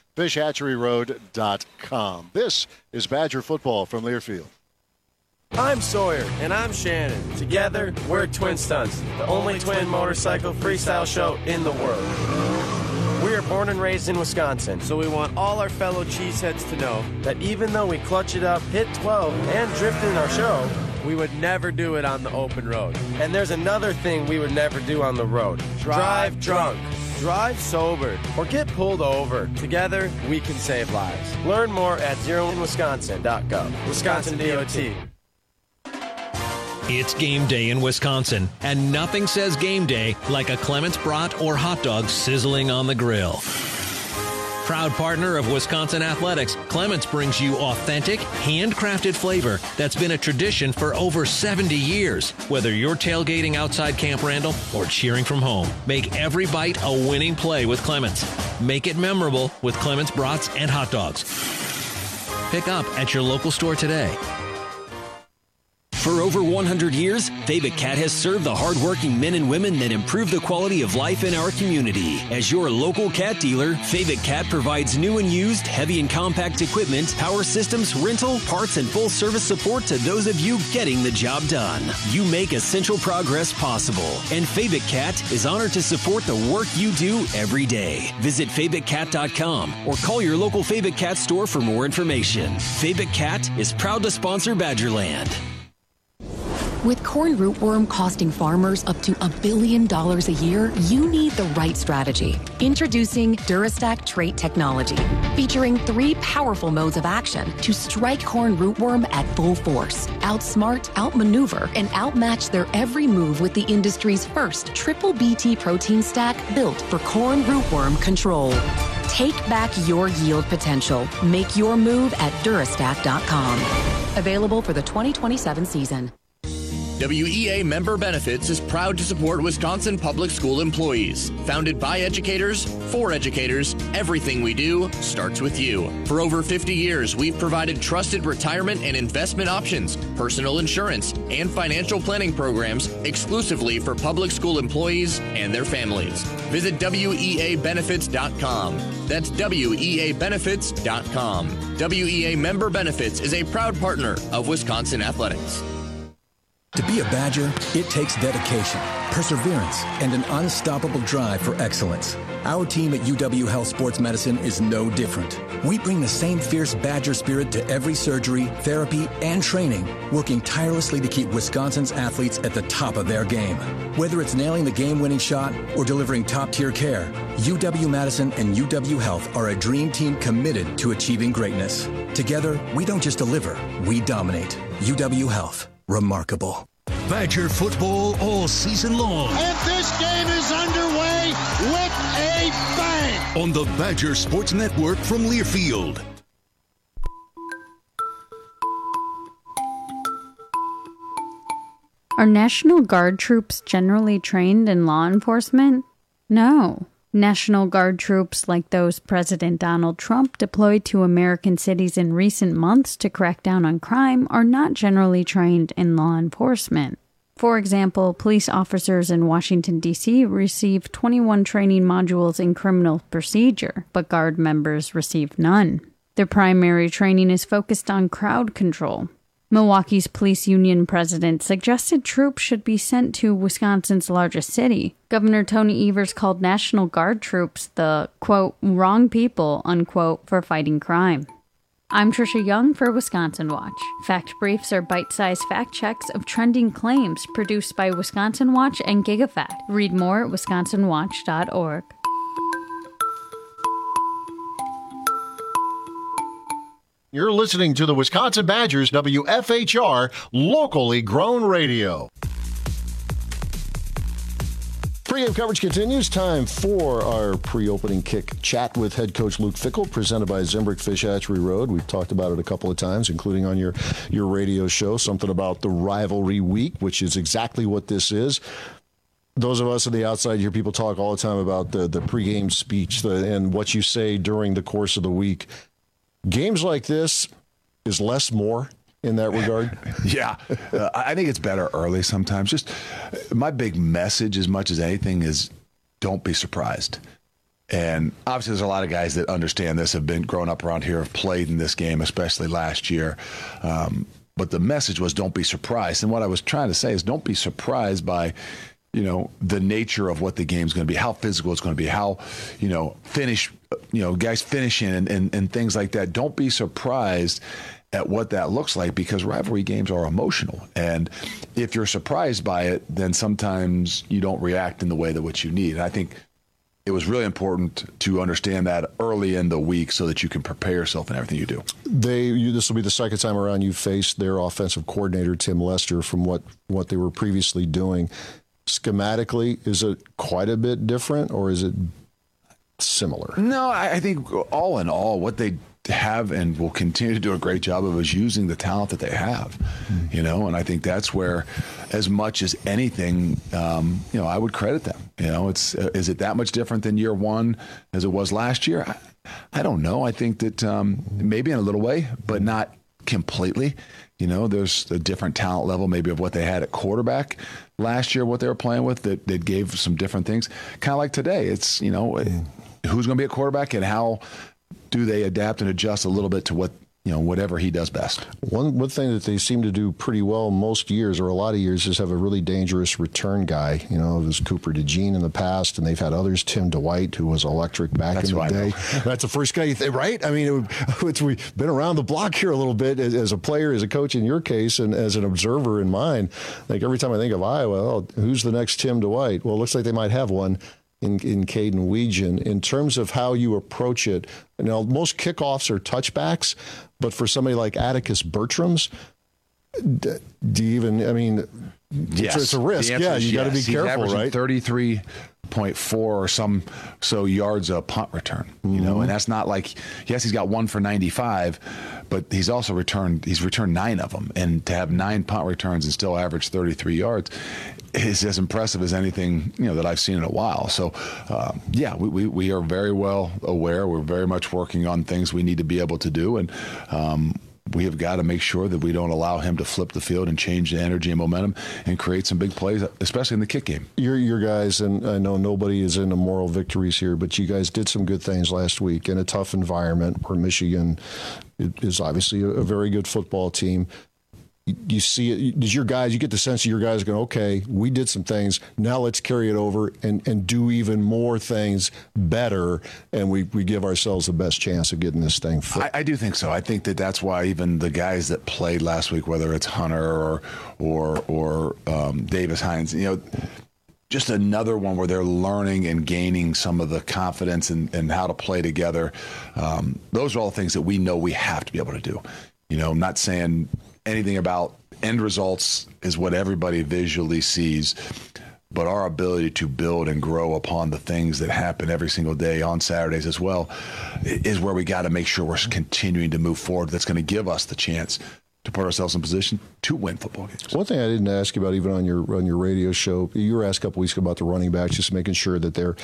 ZimbrickFishHatcheryRoad.com. This is Badger football from Learfield. I'm Sawyer. And I'm Shannon. Together, we're Twin Stunts, the only twin motorcycle freestyle show in the world. We are born and raised in Wisconsin, so we want all our fellow cheeseheads to know that even though we clutch it up, hit 12, and drift in our show, we would never do it on the open road. And there's another thing we would never do on the road. Drive drunk. Drive sober, or get pulled over. Together, we can save lives. Learn more at zeroinwisconsin.gov. Wisconsin DOT. It's game day in Wisconsin, and nothing says game day like a Clements brat or hot dog sizzling on the grill. Proud partner of Wisconsin Athletics, Clements brings you authentic, handcrafted flavor that's been a tradition for over 70 years. Whether you're tailgating outside Camp Randall or cheering from home, make every bite a winning play with Clements. Make it memorable with Clements brats and hot dogs. Pick up at your local store today. For over 100 years, Fabic Cat has served the hardworking men and women that improve the quality of life in our community. As your local cat dealer, Fabic Cat provides new and used heavy and compact equipment, power systems, rental, parts, and full service support to those of you getting the job done. You make essential progress possible, and Fabic Cat is honored to support the work you do every day. Visit FabicCat.com or call your local Fabic Cat store for more information. Fabic Cat is proud to sponsor Badgerland. With corn rootworm costing farmers up to $1 billion a year, you need the right strategy. Introducing Durastack Trait Technology, featuring 3 powerful modes of action to strike corn rootworm at full force, outsmart, outmaneuver, and outmatch their every move with the industry's first triple BT protein stack built for corn rootworm control. Take back your yield potential. Make your move at Durastack.com. Available for the 2027 season. WEA Member Benefits is proud to support Wisconsin public school employees. Founded by educators, for educators, everything we do starts with you. For over 50 years, we've provided trusted retirement and investment options, personal insurance, and financial planning programs exclusively for public school employees and their families. Visit WEABenefits.com. That's WEABenefits.com. WEA Member Benefits is a proud partner of Wisconsin Athletics. To be a Badger, it takes dedication, perseverance, and an unstoppable drive for excellence. Our team at UW Health Sports Medicine is no different. We bring the same fierce Badger spirit to every surgery, therapy, and training, working tirelessly to keep Wisconsin's athletes at the top of their game. Whether it's nailing the game-winning shot or delivering top-tier care, UW-Madison and UW Health are a dream team committed to achieving greatness. Together, we don't just deliver, we dominate. UW Health. Remarkable. Badger football all season long. And this game is underway with a bang. On the Badger Sports Network from Learfield. Are National Guard troops generally trained in law enforcement? No. National Guard troops like those President Donald Trump deployed to American cities in recent months to crack down on crime are not generally trained in law enforcement. For example, police officers in Washington, D.C. receive 21 training modules in criminal procedure, but Guard members receive none. Their primary training is focused on crowd control. Milwaukee's police union president suggested troops should be sent to Wisconsin's largest city. Governor Tony Evers called National Guard troops the, quote, wrong people, unquote, for fighting crime. I'm Trisha Young for Wisconsin Watch. Fact Briefs are bite-sized fact checks of trending claims produced by Wisconsin Watch and GigaFact. Read more at wisconsinwatch.org. You're listening to the Wisconsin Badgers WFHR locally grown radio. Pre-game coverage continues. Time for our pre-opening kick chat with head coach Luke Fickell, presented by Zimbrick Fish Hatchery Road. We've talked about it a couple of times, including on your radio show, something about the rivalry week, which is exactly what this is. Those of us on the outside hear people talk all the time about the pregame speech and what you say during the course of the week. Games like this is less more in that regard. Yeah, I think it's better early sometimes. Just my big message, as much as anything, is don't be surprised. And obviously, there's a lot of guys that understand this, have been growing up around here, have played in this game, especially last year. But the message was don't be surprised. And what I was trying to say is don't be surprised by, the nature of what the game's going to be, how physical it's going to be, how, guys finishing and things like that. Don't be surprised at what that looks like, because rivalry games are emotional. And if you're surprised by it, then sometimes you don't react in the way that what you need. And I think it was really important to understand that early in the week so that you can prepare yourself in everything you do. This will be the second time around you faced their offensive coordinator, Tim Lester, from what they were previously doing. Schematically, is it quite a bit different, or is it similar? No, I think all in all, what they have and will continue to do a great job of is using the talent that they have, and I think that's where, as much as anything, I would credit them. Is it that much different than year one as it was last year? I don't know. I think that maybe in a little way, but not completely. You know, there's a different talent level maybe of what they had at quarterback last year, what they were playing with, that gave some different things. Kind of like today. It's, you know, who's going to be a quarterback and how do they adapt and adjust a little bit to what, you know, whatever he does best. One thing that they seem to do pretty well most years, or a lot of years, is have a really dangerous return guy. You know, it was Cooper DeJean in the past, and they've had others. Tim Dwight, who was electric back in the day. That's the first guy you think, right? I mean, we've been around the block here a little bit as a player, as a coach in your case, and as an observer in mine. Like every time I think of Iowa, who's the next Tim Dwight? Well, it looks like they might have one in Caden Weegan. In terms of how you approach it, you know, most kickoffs are touchbacks, but for somebody like Atticus Bertram's, do you even, I mean, yes. It's a risk. Yeah, you got to be careful, right? 33.4 or so yards a punt return, you know, and that's not like, yes, he's got 1 for 95, but he's also returned 9 of them. And to have 9 punt returns and still average 33 yards is as impressive as anything, you know, that I've seen in a while. So, yeah, we are very well aware. We're very much working on things we need to be able to do. And, we have got to make sure that we don't allow him to flip the field and change the energy and momentum and create some big plays, especially in the kick game. Your guys, and I know nobody is into moral victories here, but you guys did some good things last week in a tough environment where Michigan is obviously a very good football team. You see it, does your guys, you get the sense of your guys going, okay, we did some things, now let's carry it over and do even more things better, and we give ourselves the best chance of getting this thing flipped. I do think so. I think that's why even the guys that played last week, whether it's Hunter or Davis Hines, you know, just another one where they're learning and gaining some of the confidence and how to play together. Those are all things that we know we have to be able to do. You know, I'm not saying anything about end results is what everybody visually sees, but our ability to build and grow upon the things that happen every single day on Saturdays as well is where we got to make sure we're continuing to move forward. That's going to give us the chance to put ourselves in position to win football games. One thing I didn't ask you about even on your radio show, you were asked a couple weeks ago about the running backs, just making sure that they're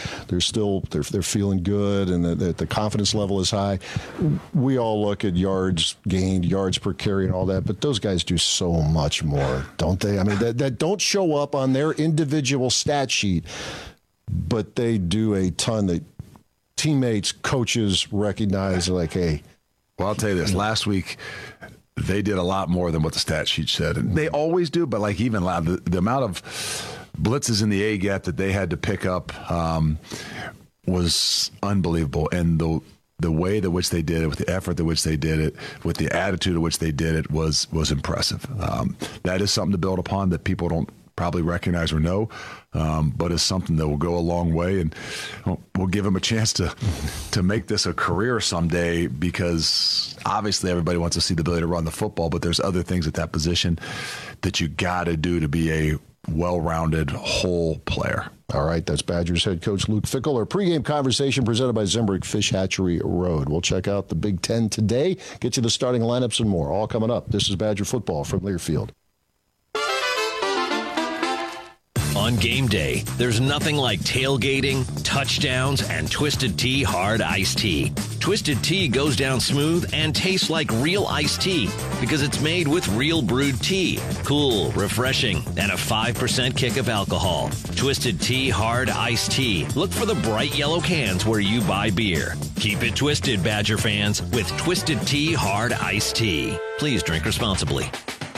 feeling good and that the confidence level is high. We all look at yards gained, yards per carry and all that, but those guys do so much more, don't they? I mean, that don't show up on their individual stat sheet, but they do a ton that teammates, coaches recognize, like, hey. Well, I'll tell you this. Last week, they did a lot more than what the stat sheet said. And they always do, but like even the amount of blitzes in the A gap that they had to pick up was unbelievable. And the way that which they did it, with the effort that which they did it, with the attitude at which they did it was impressive. That is something to build upon that people don't probably recognize or know, but it's something that will go a long way, and we'll give him a chance to make this a career someday, because obviously everybody wants to see the ability to run the football, but there's other things at that position that you got to do to be a well-rounded whole player. All right, that's Badgers head coach Luke Fickell. Our pregame conversation presented by Zimbrick Fish Hatchery Road. We'll check out the Big Ten today, get you the starting lineups and more. All coming up. This is Badger football from Learfield. On game day, there's nothing like tailgating, touchdowns, and Twisted Tea Hard Iced Tea. Twisted Tea goes down smooth and tastes like real iced tea because it's made with real brewed tea. Cool, refreshing, and a 5% kick of alcohol. Twisted Tea Hard Iced Tea. Look for the bright yellow cans where you buy beer. Keep it twisted, Badger fans, with Twisted Tea Hard Iced Tea. Please drink responsibly.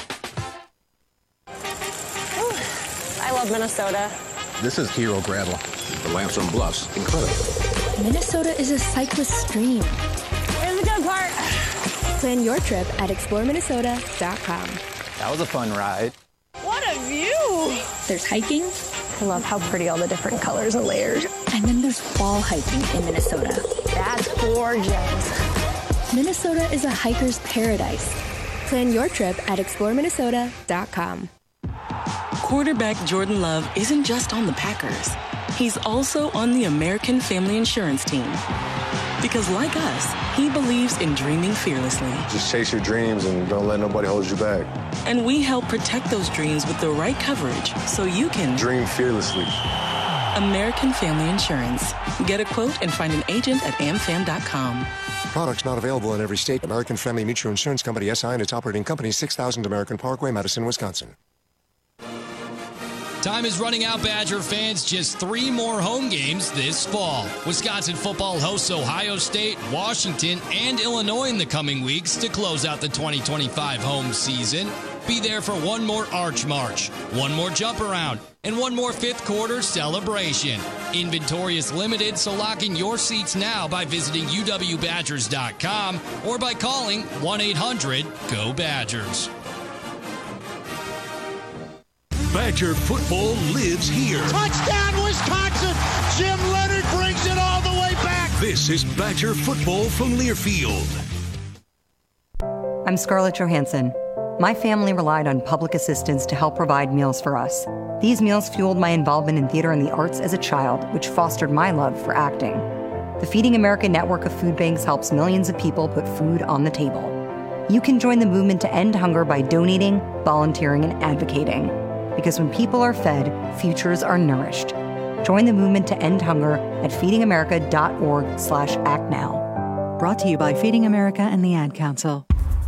Minnesota. This is Hero Gravel. The Lansing Bluffs. Incredible. Minnesota is a cyclist dream. Here's the good part. Plan your trip at exploreminnesota.com. That was a fun ride. What a view! There's hiking. I love how pretty all the different colors and layers. And then there's wall hiking in Minnesota. That's gorgeous. Minnesota is a hiker's paradise. Plan your trip at exploreminnesota.com. Quarterback Jordan Love isn't just on the Packers. He's also on the American Family Insurance team. Because like us, he believes in dreaming fearlessly. Just chase your dreams and don't let nobody hold you back. And we help protect those dreams with the right coverage so you can dream fearlessly. American Family Insurance. Get a quote and find an agent at amfam.com. Products not available in every state. American Family Mutual Insurance Company, SI, and its operating company, 6000 American Parkway, Madison, Wisconsin. Time is running out, Badger fans. Just 3 more home games this fall. Wisconsin football hosts Ohio State, Washington, and Illinois in the coming weeks to close out the 2025 home season. Be there for one more Arch March, one more jump around, and one more fifth quarter celebration. Inventory is limited, so lock in your seats now by visiting uwbadgers.com or by calling 1-800-GO-BADGERS. Badger football lives here. Touchdown, Wisconsin! Jim Leonard brings it all the way back. This is Badger football from Learfield. I'm Scarlett Johansson. My family relied on public assistance to help provide meals for us. These meals fueled my involvement in theater and the arts as a child, which fostered my love for acting. The Feeding America network of food banks helps millions of people put food on the table. You can join the movement to end hunger by donating, volunteering, and advocating. Because when people are fed, futures are nourished. Join the movement to end hunger at feedingamerica.org/actnow. Brought to you by Feeding America and the Ad Council.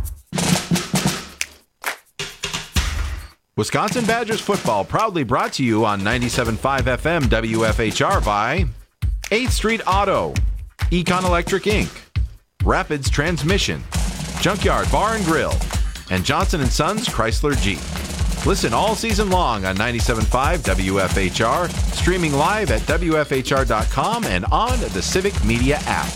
Wisconsin Badgers football proudly brought to you on 97.5 FM WFHR by 8th Street Auto, Econ Electric Inc., Rapids Transmission, Junkyard Bar and Grill, and Johnson & Sons Chrysler Jeep. Listen all season long on 97.5 WFHR, streaming live at WFHR.com and on the Civic Media app.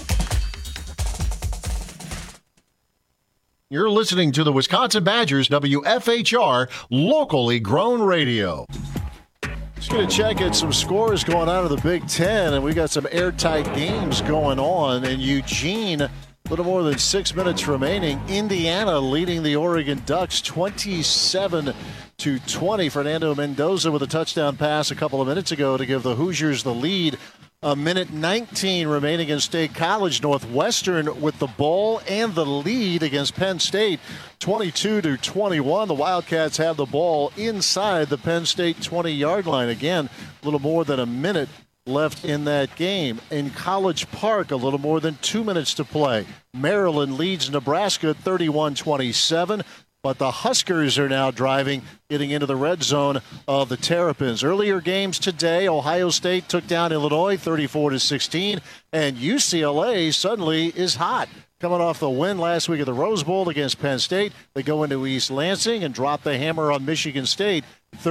You're listening to the Wisconsin Badgers WFHR locally grown radio. Just going to check at some scores going out of the Big Ten, and we got some airtight games going on in Eugene. A little more than 6 minutes remaining. Indiana leading the Oregon Ducks 27-20. Fernando Mendoza with a touchdown pass a couple of minutes ago to give the Hoosiers the lead. A minute 19 remaining in State College. Northwestern with the ball and the lead against Penn State, 22-21. The Wildcats have the ball inside the Penn State 20-yard line. Again, a little more than a minute left in that game. In College Park, a little more than 2 minutes to play. Maryland leads Nebraska 31-27. But the Huskers are now driving, getting into the red zone of the Terrapins. Earlier games today, Ohio State took down Illinois 34-16, and UCLA suddenly is hot. Coming off the win last week at the Rose Bowl against Penn State, they go into East Lansing and drop the hammer on Michigan State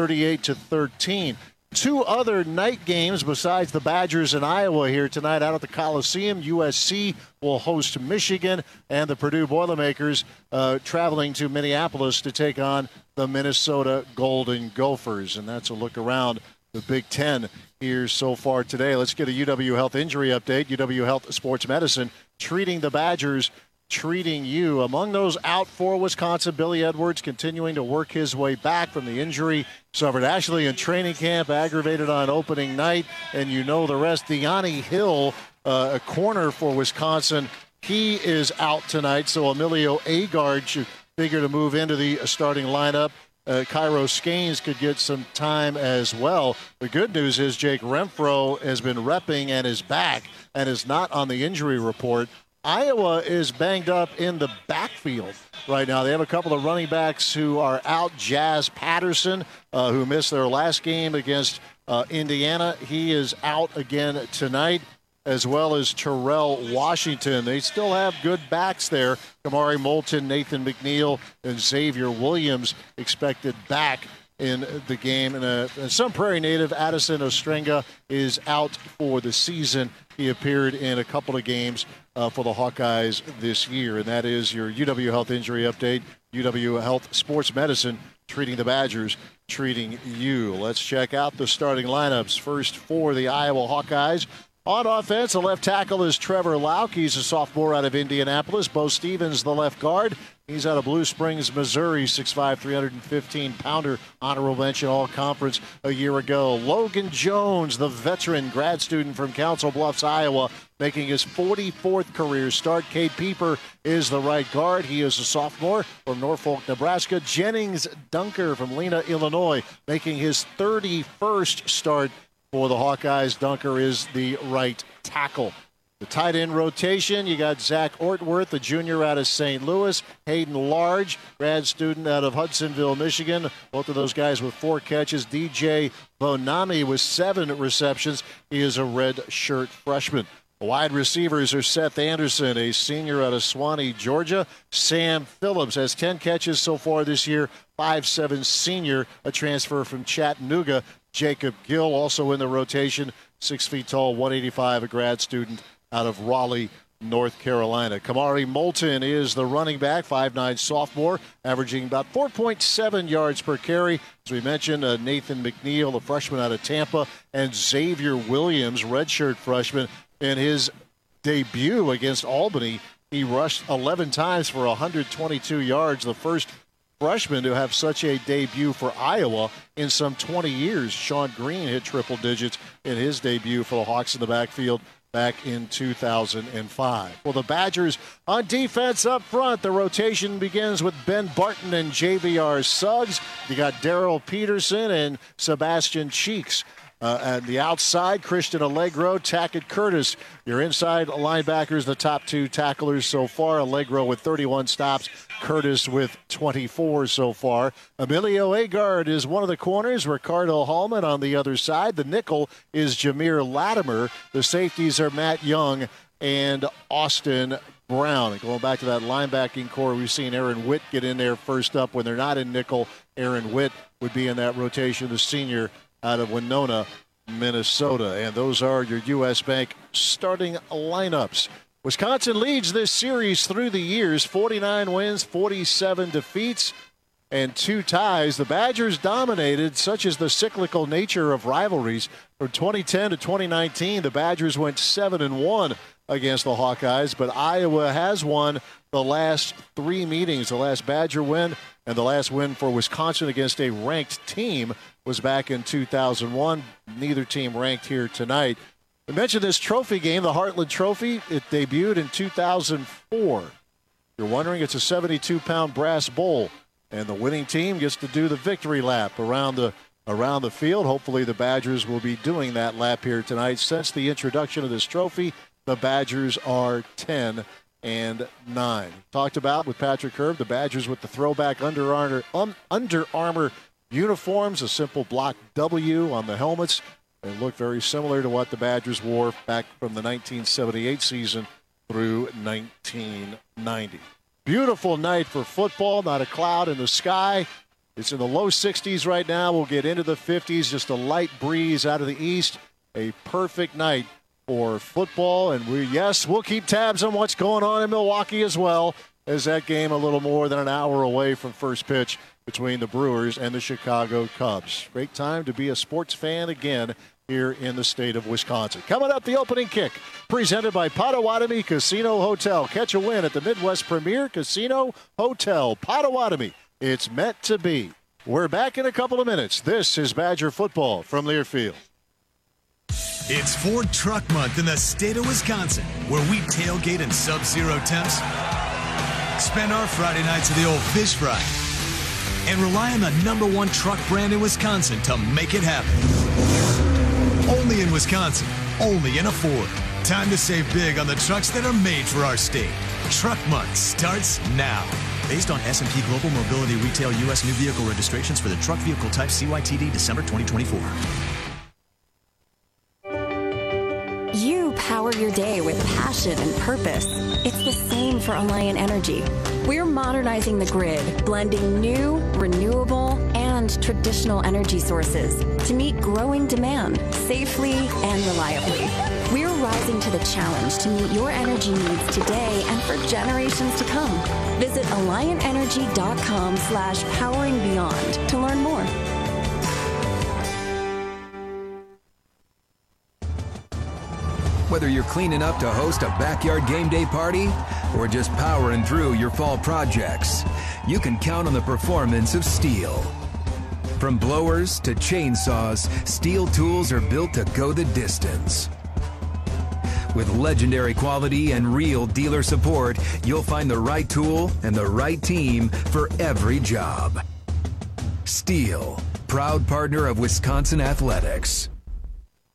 38-13. 2 other night games besides the Badgers in Iowa here tonight out at the Coliseum. USC will host Michigan, and the Purdue Boilermakers traveling to Minneapolis to take on the Minnesota Golden Gophers. And that's a look around the Big Ten here so far today. Let's get a UW Health injury update. UW Health Sports Medicine treating the Badgers, treating you. Among those out for Wisconsin, Billy Edwards continuing to work his way back from the injury suffered actually in training camp, aggravated on opening night, and you know the rest. Deani Hill, a corner for Wisconsin, he is out tonight, so Emilio Agard should figure to move into the starting lineup. Cairo Skanes could get some time as well. The good news is Jake Renfro has been repping and is back and is not on the injury report. Iowa is banged up in the backfield right now. They have a couple of running backs who are out. Jazz Patterson, who missed their last game against Indiana, he is out again tonight, as well as Terrell Washington. They still have good backs there. Kamari Moulton, Nathan McNeil, and Xavier Williams expected back in the game. And some Prairie native, Addison Ostrenga, is out for the season. He appeared in a couple of games for the Hawkeyes this year. And that is your UW Health injury update. UW Health Sports Medicine treating the Badgers, treating you. Let's check out the starting lineups. First for the Iowa Hawkeyes. On offense, the left tackle is Trevor Lauck. He's a sophomore out of Indianapolis. Bo Stevens, the left guard. He's out of Blue Springs, Missouri, 6'5", 315-pounder, honorable mention all-conference a year ago. Logan Jones, the veteran grad student from Council Bluffs, Iowa, making his 44th career start. Cade Pieper is the right guard. He is a sophomore from Norfolk, Nebraska. Jennings Dunker from Lena, Illinois, making his 31st start for the Hawkeyes. Dunker is the right tackle. The tight end rotation, you got Zach Ortworth, a junior out of St. Louis. Hayden Large, grad student out of Hudsonville, Michigan. Both of those guys with 4 catches. DJ Bonami with 7 receptions. He is a red shirt freshman. The wide receivers are Seth Anderson, a senior out of Swanee, Georgia. Sam Phillips has 10 catches so far this year. 5'7" senior, a transfer from Chattanooga. Jacob Gill also in the rotation. 6 feet tall, 185, a grad student out of Raleigh, North Carolina. Kamari Moulton is the running back, 5'9" sophomore, averaging about 4.7 yards per carry. As we mentioned, Nathan McNeil, a freshman out of Tampa, and Xavier Williams, redshirt freshman. In his debut against Albany, he rushed 11 times for 122 yards, the first freshman to have such a debut for Iowa in some 20 years. Sean Green hit triple digits in his debut for the Hawks in the backfield back in 2005. Well, the Badgers on defense up front. The rotation begins with Ben Barton and JVR Suggs. You got Daryl Peterson and Sebastian Cheeks. At the outside, Christian Allegro, Tackett Curtis. Your inside linebackers, the top 2 tacklers so far. Allegro with 31 stops, Curtis with 24 so far. Emilio Agard is one of the corners. Ricardo Hallman on the other side. The nickel is Jameer Latimer. The safeties are Matt Young and Austin Brown. And going back to that linebacking core, we've seen Aaron Witt get in there first up. When they're not in nickel, Aaron Witt would be in that rotation, the senior out of Winona, Minnesota. And those are your U.S. Bank starting lineups. Wisconsin leads this series through the years, 49 wins, 47 defeats, and 2 ties. The Badgers dominated, such is the cyclical nature of rivalries. From 2010 to 2019, the Badgers went 7-1 against the Hawkeyes, but Iowa has won the last 3 meetings. The last Badger win and the last win for Wisconsin against a ranked team was back in 2001. Neither team ranked here tonight. We mentioned this trophy game, the Heartland Trophy. It debuted in 2004. You're wondering, it's a 72-pound brass bowl, and the winning team gets to do the victory lap around the field. Hopefully the Badgers will be doing that lap here tonight. Since the introduction of this trophy, the Badgers are 10-9. Talked about with Patrick Herb, the Badgers with the throwback Under Armour uniforms, a simple block W on the helmets. They look very similar to what the Badgers wore back from the 1978 season through 1990. Beautiful night for football, not a cloud in the sky. It's in the low 60s right now. We'll get into the 50s, just a light breeze out of the east. A perfect night for football, and we'll keep tabs on what's going on in Milwaukee as well, as that game a little more than an hour away from first pitch between the Brewers and the Chicago Cubs. Great time to be a sports fan again here in the state of Wisconsin. Coming up, the opening kick, presented by Potawatomi Casino Hotel. Catch a win at the Midwest Premier Casino Hotel. Potawatomi, it's meant to be. We're back in a couple of minutes. This is Badger Football from Learfield. It's Ford Truck Month in the state of Wisconsin, where we tailgate in sub-zero temps, spend our Friday nights at the old fish fry, and rely on the #1 truck brand in Wisconsin to make it happen. Only in Wisconsin, only in a Ford. Time to save big on the trucks that are made for our state. Truck Month starts now. Based on S&P Global Mobility Retail U.S. new vehicle registrations for the truck vehicle type CYTD December 2024. You power your day with passion and purpose. It's the same for Alliant Energy. We're modernizing the grid, blending new, renewable, and traditional energy sources to meet growing demand safely and reliably. We're rising to the challenge to meet your energy needs today and for generations to come. Visit AlliantEnergy.com/poweringBeyond to learn more. Whether you're cleaning up to host a backyard game day party or just powering through your fall projects, you can count on the performance of Steel. From blowers to chainsaws, Steel tools are built to go the distance. With legendary quality and real dealer support, you'll find the right tool and the right team for every job. Steel, proud partner of Wisconsin Athletics.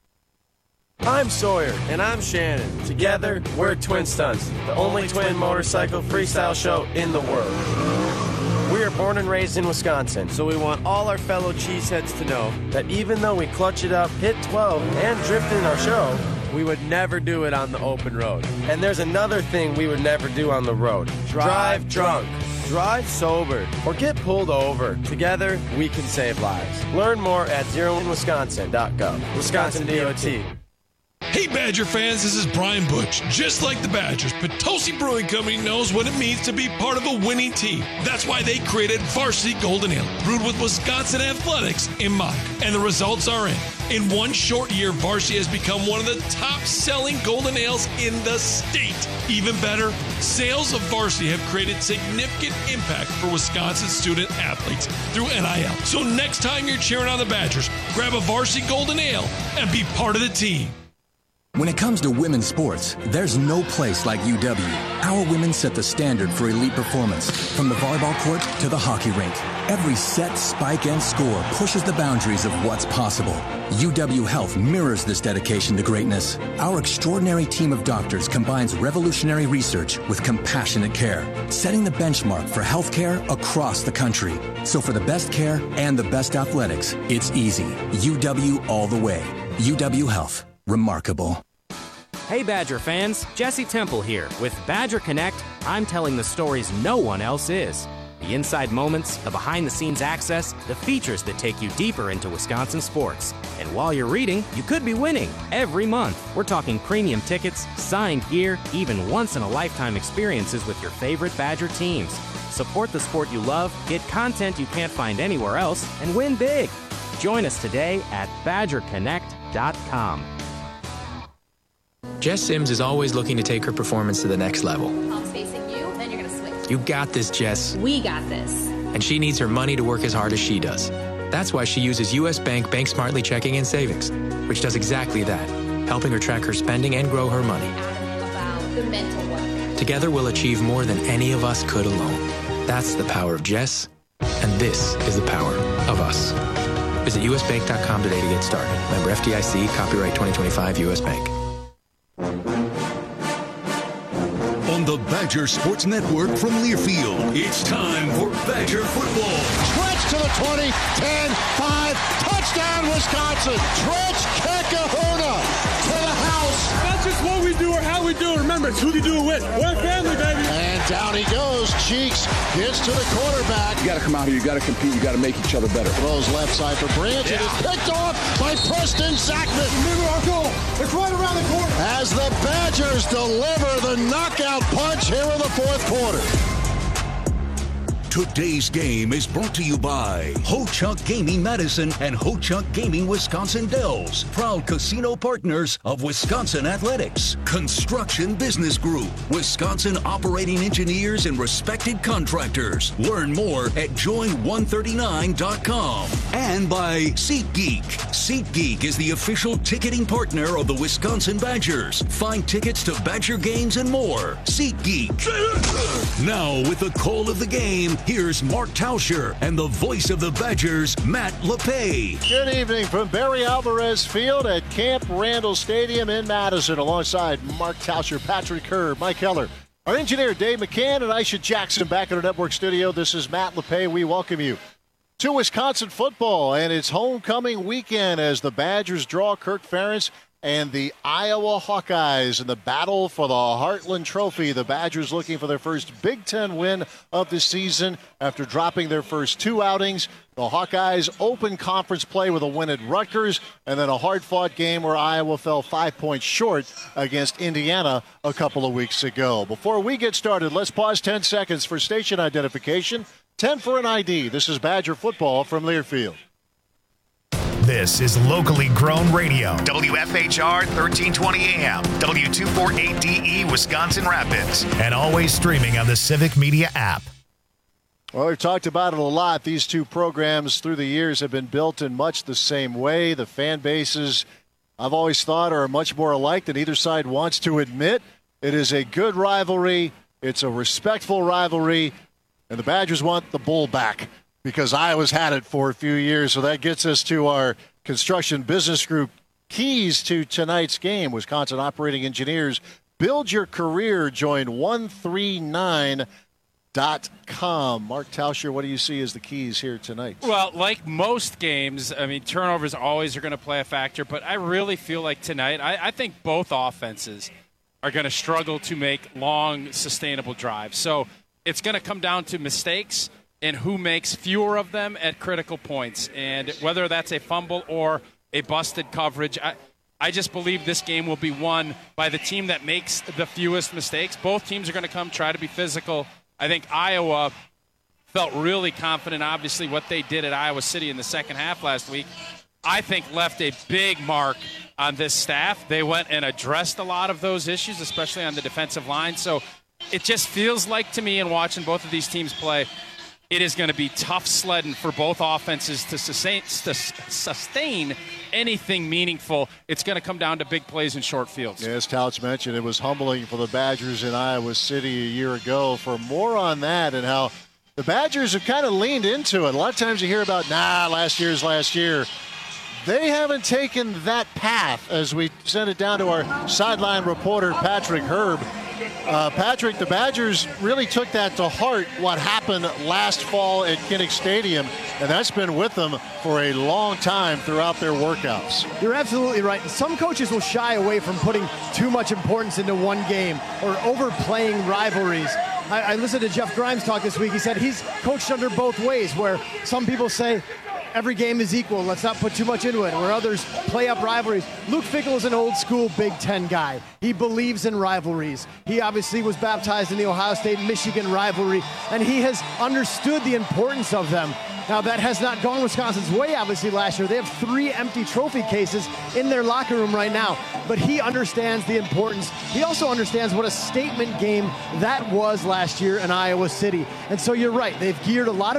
I'm Sawyer. And I'm Shannon. Together, we're Twin Stunts, the only twin motorcycle freestyle show in the world. We are born and raised in Wisconsin, so we want all our fellow cheeseheads to know that even though we clutch it up, hit 12, and drift in our show, we would never do it on the open road. And there's another thing we would never do on the road. Drive drunk. Drive sober or get pulled over. Together, we can save lives. Learn more at zeroinwisconsin.gov. Wisconsin DOT. Hey Badger fans, this is Brian Butch. Just like the Badgers, Potosi Brewing Company knows what it means to be part of a winning team. That's why they created Varsity Golden Ale, brewed with Wisconsin athletics in mind. And the results are in. In one short year, Varsity has become one of the top-selling golden ales in the state. Even better, sales of Varsity have created significant impact for Wisconsin student athletes through NIL. So next time you're cheering on the Badgers, grab a Varsity Golden Ale and be part of the team. When it comes to women's sports, there's no place like UW. Our women set the standard for elite performance, from the volleyball court to the hockey rink. Every set, spike, and score pushes the boundaries of what's possible. UW Health mirrors this dedication to greatness. Our extraordinary team of doctors combines revolutionary research with compassionate care, setting the benchmark for healthcare across the country. So for the best care and the best athletics, it's easy. UW all the way. UW Health. Remarkable. Hey Badger fans, Jesse Temple here. With Badger Connect, I'm telling the stories no one else is. The inside moments, the behind-the-scenes access, the features that take you deeper into Wisconsin sports. And while you're reading, you could be winning every month. We're talking premium tickets, signed gear, even once-in-a-lifetime experiences with your favorite Badger teams. Support the sport you love, get content you can't find anywhere else, and win big. Join us today at BadgerConnect.com. Jess Sims is always looking to take her performance to the next level. Palms facing you, then you're going to switch. You got this, Jess. We got this. And she needs her money to work as hard as she does. That's why she uses U.S. Bank Bank Smartly Checking and Savings, which does exactly that, helping her track her spending and grow her money. About the mental work. Together we'll achieve more than any of us could alone. That's the power of Jess, and this is the power of us. Visit usbank.com today to get started. Member FDIC, copyright 2025 U.S. Bank. On the Badger Sports Network from Learfield, it's time for Badger football. Stretch to the 20, 10, 5, touchdown Wisconsin. Stretch Kakahuna to the house. That's just what we do or how we do it. Remember, it's who you do it with. We're a family, baby. And down he goes. Cheeks gets to the quarterback. You got to come out here. You got to compete. You got to make each other better. Throws left side for Branch. It is picked off by Preston Zachman. Remember our goal. It's right around the corner. As the Badgers deliver the knockout punch here in the fourth quarter. Today's game is brought to you by Ho-Chunk Gaming Madison and Ho-Chunk Gaming Wisconsin Dells, proud casino partners of Wisconsin Athletics. Construction Business Group, Wisconsin operating engineers and respected contractors. Learn more at join139.com. And by SeatGeek. SeatGeek is the official ticketing partner of the Wisconsin Badgers. Find tickets to Badger games and more. SeatGeek. Now with the call of the game, here's Mark Tauscher and the voice of the Badgers, Matt LePay. Good evening from Barry Alvarez Field at Camp Randall Stadium in Madison, alongside Mark Tauscher, Patrick Herb, Mike Heller, our engineer Dave McCann, and Aisha Jackson back in our network studio. This is Matt LePay. We welcome you to Wisconsin football and its homecoming weekend as the Badgers draw Kirk Ferentz and the Iowa Hawkeyes in the battle for the Heartland Trophy. The Badgers looking for their first Big Ten win of the season after dropping their first two outings. The Hawkeyes open conference play with a win at Rutgers, and then a hard-fought game where Iowa fell 5 points short against Indiana a couple of weeks ago. Before we get started, let's pause 10 seconds for station identification. 10 for an ID. This is Badger football from Learfield. This is locally grown radio. WFHR 1320 AM, W248DE, Wisconsin Rapids. And always streaming on the Civic Media app. Well, we've talked about it a lot. These two programs through the years have been built in much the same way. The fan bases, I've always thought, are much more alike than either side wants to admit. It is a good rivalry. It's a respectful rivalry. And the Badgers want the bull back, because Iowa's had it for a few years. So that gets us to our Construction Business Group keys to tonight's game. Wisconsin operating engineers. Build your career. Join 139.com. Mark Tauscher, what do you see as the keys here tonight? Well, like most games, I mean, turnovers always are going to play a factor, but I really feel like tonight, I think both offenses are going to struggle to make long, sustainable drives. So it's going to come down to mistakes and who makes fewer of them at critical points. And whether that's a fumble or a busted coverage, I just believe this game will be won by the team that makes the fewest mistakes. Both teams are going to come try to be physical. I think Iowa felt really confident, obviously, what they did at Iowa City in the second half last week. I think left a big mark on this staff. They went and addressed a lot of those issues, especially on the defensive line. So it just feels like to me, in watching both of these teams play, it is going to be tough sledding for both offenses to sustain anything meaningful. It's going to come down to big plays and short fields. As Couch mentioned, it was humbling for the Badgers in Iowa City a year ago. For more on that and how the Badgers have kind of leaned into it. A lot of times you hear about, last year's last year. They haven't taken that path, as we send it down to our sideline reporter, Patrick Herb. Patrick, the Badgers really took that to heart, what happened last fall at Kinnick Stadium, and that's been with them for a long time throughout their workouts. You're absolutely right. Some coaches will shy away from putting too much importance into one game or overplaying rivalries. I listened to Jeff Grimes talk this week. He said he's coached under both ways, where some people say, every game is equal, let's not put too much into it, where others play up rivalries. Luke Fickell is an old-school Big Ten guy. He believes in rivalries. He obviously was baptized in the Ohio State-Michigan rivalry, and he has understood the importance of them. Now, that has not gone Wisconsin's way, obviously, last year. They have 3 empty trophy cases in their locker room right now, but he understands the importance. He also understands what a statement game that was last year in Iowa City. And so you're right. They've geared a lot of